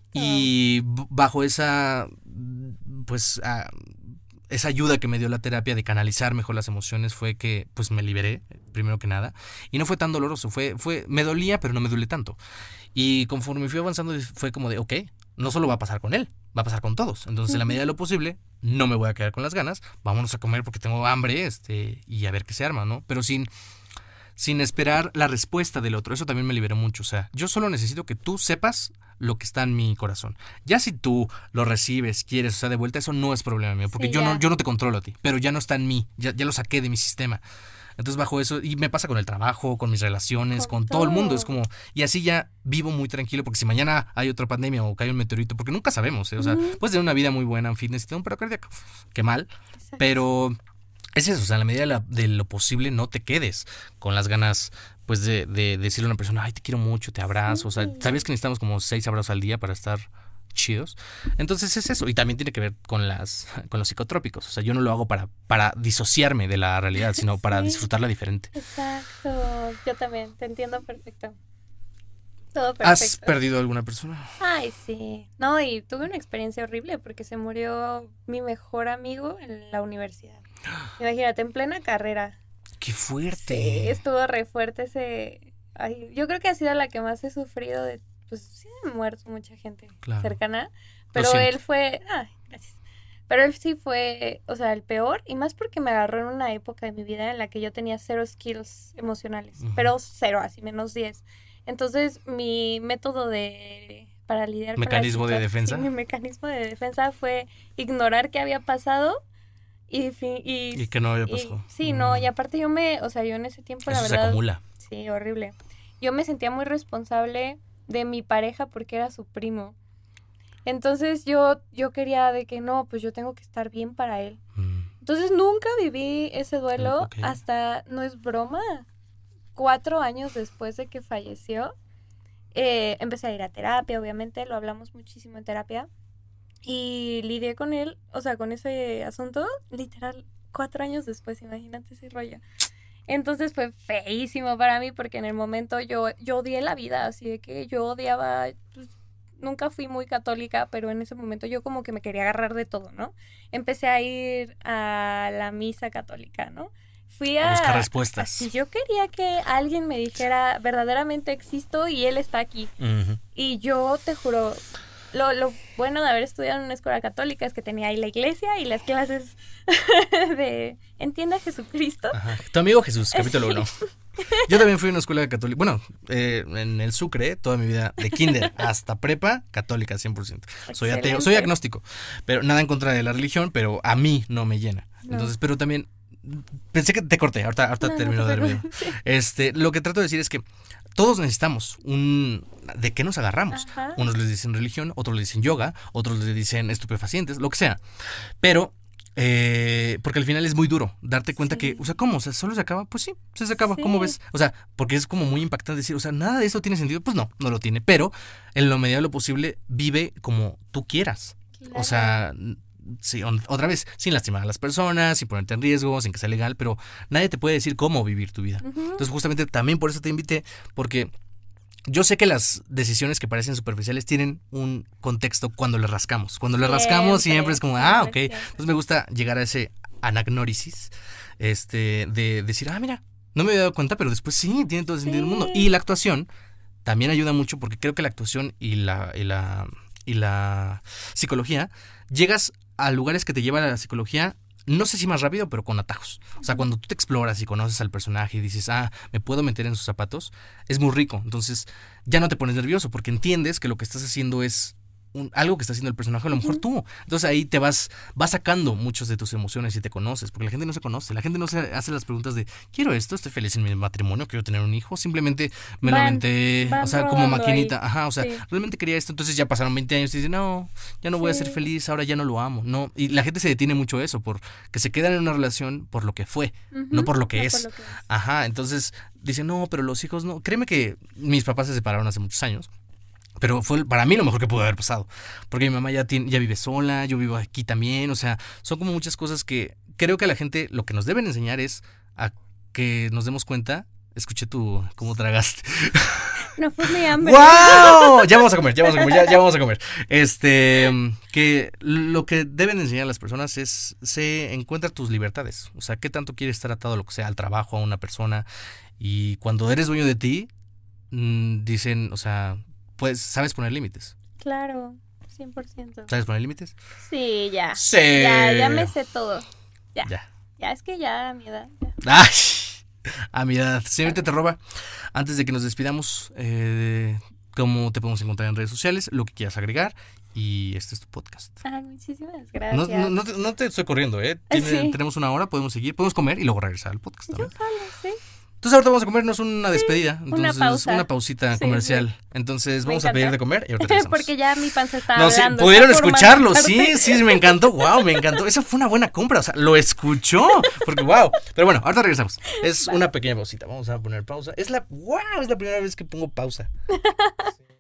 Y b- bajo esa, pues, ah, esa ayuda que me dio la terapia de canalizar mejor las emociones fue que pues me liberé, primero que nada, y no fue tan doloroso, fue, fue, me dolía pero no me duele tanto. Y conforme fui avanzando fue como de, ok, no solo va a pasar con él, va a pasar con todos. Entonces en la medida de lo posible, no me voy a quedar con las ganas, vámonos a comer porque tengo hambre, este, y a ver qué se arma, ¿no? Pero sin, sin esperar la respuesta del otro, eso también me liberó mucho, o sea, yo solo necesito que tú sepas lo que está en mi corazón. Ya si tú lo recibes, quieres, o sea, de vuelta, eso no es problema mío, porque Sí, yo ya. no, yo no te controlo a ti, pero ya no está en mí, ya, ya lo saqué de mi sistema. Entonces bajo eso, y me pasa con el trabajo, con mis relaciones, Con con todo el mundo, es todo. como, y así ya vivo muy tranquilo, porque si mañana hay otra pandemia o cae un meteorito, porque nunca sabemos, ¿eh? O sea, Ujú. puedes tener una vida muy buena en fitness y tener un paro cardíaco, qué mal, Exacto. pero es eso, o sea, en la medida de, la- de lo posible no te quedes con las ganas, pues, de, de decirle a una persona, ay, te quiero mucho, te abrazo, o sea, Sí. ¿sabías que necesitamos como seis abrazos al día para estar chidos? Entonces es eso, y también tiene que ver con las con los psicotrópicos, o sea, yo no lo hago para, para disociarme de la realidad, sino para Sí. disfrutarla diferente. Exacto. Yo también, te entiendo perfecto. Todo ¿Has perfecto. perdido a alguna persona? Ay, sí. No, y tuve una experiencia horrible porque se murió mi mejor amigo en la universidad. Imagínate, en plena carrera. ¡Qué fuerte! Sí, estuvo re fuerte ese... Ay, yo creo que ha sido la que más he sufrido de... Pues sí, ha muerto mucha gente Claro. cercana. Pero siento. él fue... Ay, gracias. Pero él sí fue, o sea, el peor. Y más porque me agarró en una época de mi vida en la que yo tenía cero skills emocionales. Ujú. Pero cero, así, menos diez. Entonces, mi método de para lidiar ¿Mecanismo con la de situación. defensa? Sí, mi mecanismo de defensa fue ignorar qué había pasado y... fi- Y, Y que no había y- pasado. sí, no, Mm. y aparte yo me, o sea, yo en ese tiempo, la Eso se verdad... acumula. Sí, horrible. Yo me sentía muy responsable de mi pareja porque era su primo. Entonces yo, yo quería de que no, pues yo tengo que estar bien para él. Mm. Entonces nunca viví ese duelo Ok. hasta, no es broma, cuatro años después de que falleció. Eh, empecé a ir a terapia, obviamente, lo hablamos muchísimo en terapia. Y lidié con él, o sea, con ese asunto, literal, cuatro años después, imagínate ese rollo. Entonces fue feísimo para mí porque en el momento yo, yo odié la vida, así de que yo odiaba, pues, nunca fui muy católica, pero en ese momento yo como que me quería agarrar de todo, ¿no? Empecé a ir a la misa católica, ¿no? Fui a... A buscar respuestas. Así yo quería que alguien me dijera, verdaderamente existo y él está aquí. Ujú. Y yo te juro, lo, lo bueno de haber estudiado en una escuela católica es que tenía ahí la iglesia y las clases de Entiende a Jesucristo. Ajá. Tu amigo Jesús, capítulo Sí. uno. Yo también fui a una escuela católica. Bueno, eh, en el Sucre, toda mi vida, de kinder hasta prepa, católica cien por ciento. Soy ateo, Excelente. soy agnóstico. Pero nada en contra de la religión, pero a mí no me llena. No. Entonces, pero también pensé que te corté, ahorita, ahorita No, no termino te de ver. preocupes. Este, lo que trato de decir es que todos necesitamos un de qué nos agarramos. Ajá. Unos les dicen religión, otros les dicen yoga, otros les dicen estupefacientes, lo que sea. Pero eh, porque al final es muy duro darte cuenta Sí. que, o sea, ¿cómo? O sea, ¿solo se acaba? Pues sí, sí se acaba. Sí. ¿Cómo ves? O sea, porque es como muy impactante decir, o sea, nada de eso tiene sentido. Pues no, no lo tiene. Pero en lo medida de lo posible, vive como tú quieras. Claro. O sea, sí, on- otra vez, sin lastimar a las personas, sin ponerte en riesgo, sin que sea legal, pero nadie te puede decir cómo vivir tu vida. Ujú. Entonces, justamente también por eso te invité, porque yo sé que las decisiones que parecen superficiales tienen un contexto cuando le rascamos. Cuando le rascamos siempre es como, ah, ok. siempre, siempre. Entonces me gusta llegar a ese anagnórisis, este, de decir, ah, mira, no me había dado cuenta, pero después sí, tiene todo el sentido del mundo. Sí. Y la actuación también ayuda mucho porque creo que la actuación y la, y la, y la psicología, llegas a lugares que te lleva a la psicología, no sé si más rápido, pero con atajos. O sea, cuando tú te exploras y conoces al personaje y dices, ah, me puedo meter en sus zapatos, es muy rico. Entonces ya no te pones nervioso porque entiendes que lo que estás haciendo es un- algo que está haciendo el personaje, a lo mejor tú. Entonces ahí te vas, vas sacando muchas de tus emociones y te conoces, porque la gente no se conoce. La gente no se hace las preguntas de, quiero esto, estoy feliz en mi matrimonio, quiero tener un hijo. Simplemente me lo Van- inventé, van o sea, como rodando maquinita. ahí. Ajá, o sea, Sí. realmente quería esto. Entonces ya pasaron veinte años y dices, no, ya no voy a ser Sí. feliz, ahora ya no lo amo. No, y la gente se detiene mucho eso, por que se quedan en una relación por lo que fue, Ujú. no por lo que No es. por lo que es. Ajá, entonces dicen, no, pero los hijos no. Créeme que mis papás se separaron hace muchos años. Pero fue para mí lo mejor que pudo haber pasado. Porque mi mamá ya, tiene, ya vive sola, yo vivo aquí también. O sea, son como muchas cosas que creo que a la gente lo que nos deben enseñar es a que nos demos cuenta. Escuché tú cómo tragaste. No fue mi hambre. ¡Wow! Ya vamos a comer, ya vamos a comer, ya, ya vamos a comer. Este, que lo que deben enseñar a las personas es se encuentra tus libertades. O sea, qué tanto quieres estar atado a lo que sea, al trabajo, a una persona. Y cuando eres dueño de ti, mmm, dicen, o sea, pues sabes poner límites. Claro, cien por ciento. ¿Sabes poner límites? Sí, ya. Sí. Ya, ya me sé todo. Ya. Ya. Ya, es que ya a mi edad. ya. ¡Ay! A mi edad. Señorita Terroba, antes de que nos despidamos, eh, ¿cómo te podemos encontrar en redes sociales? Lo que quieras agregar. Y este es tu podcast. Ay, muchísimas No, gracias. no, no, te, no te estoy corriendo, ¿eh? Tiene- Sí. Tenemos una hora, podemos seguir, podemos comer y luego regresar al podcast Yo también. jalo, sí. Entonces ahorita vamos a comernos una despedida. una Entonces, pausa. una pausita Sí, comercial. Entonces Me vamos a pedir encanta. de comer y ahorita regresamos. Porque ya mi panza está No, sí, hablando. pudieron está formando escucharlo, parte. sí, sí, me encantó, wow, me encantó. Esa fue una buena compra, o sea, lo escuchó, porque wow. Pero bueno, ahorita regresamos. Es Vale. una pequeña pausita, vamos a poner pausa. Es la, wow, es la primera vez que pongo pausa. Sí.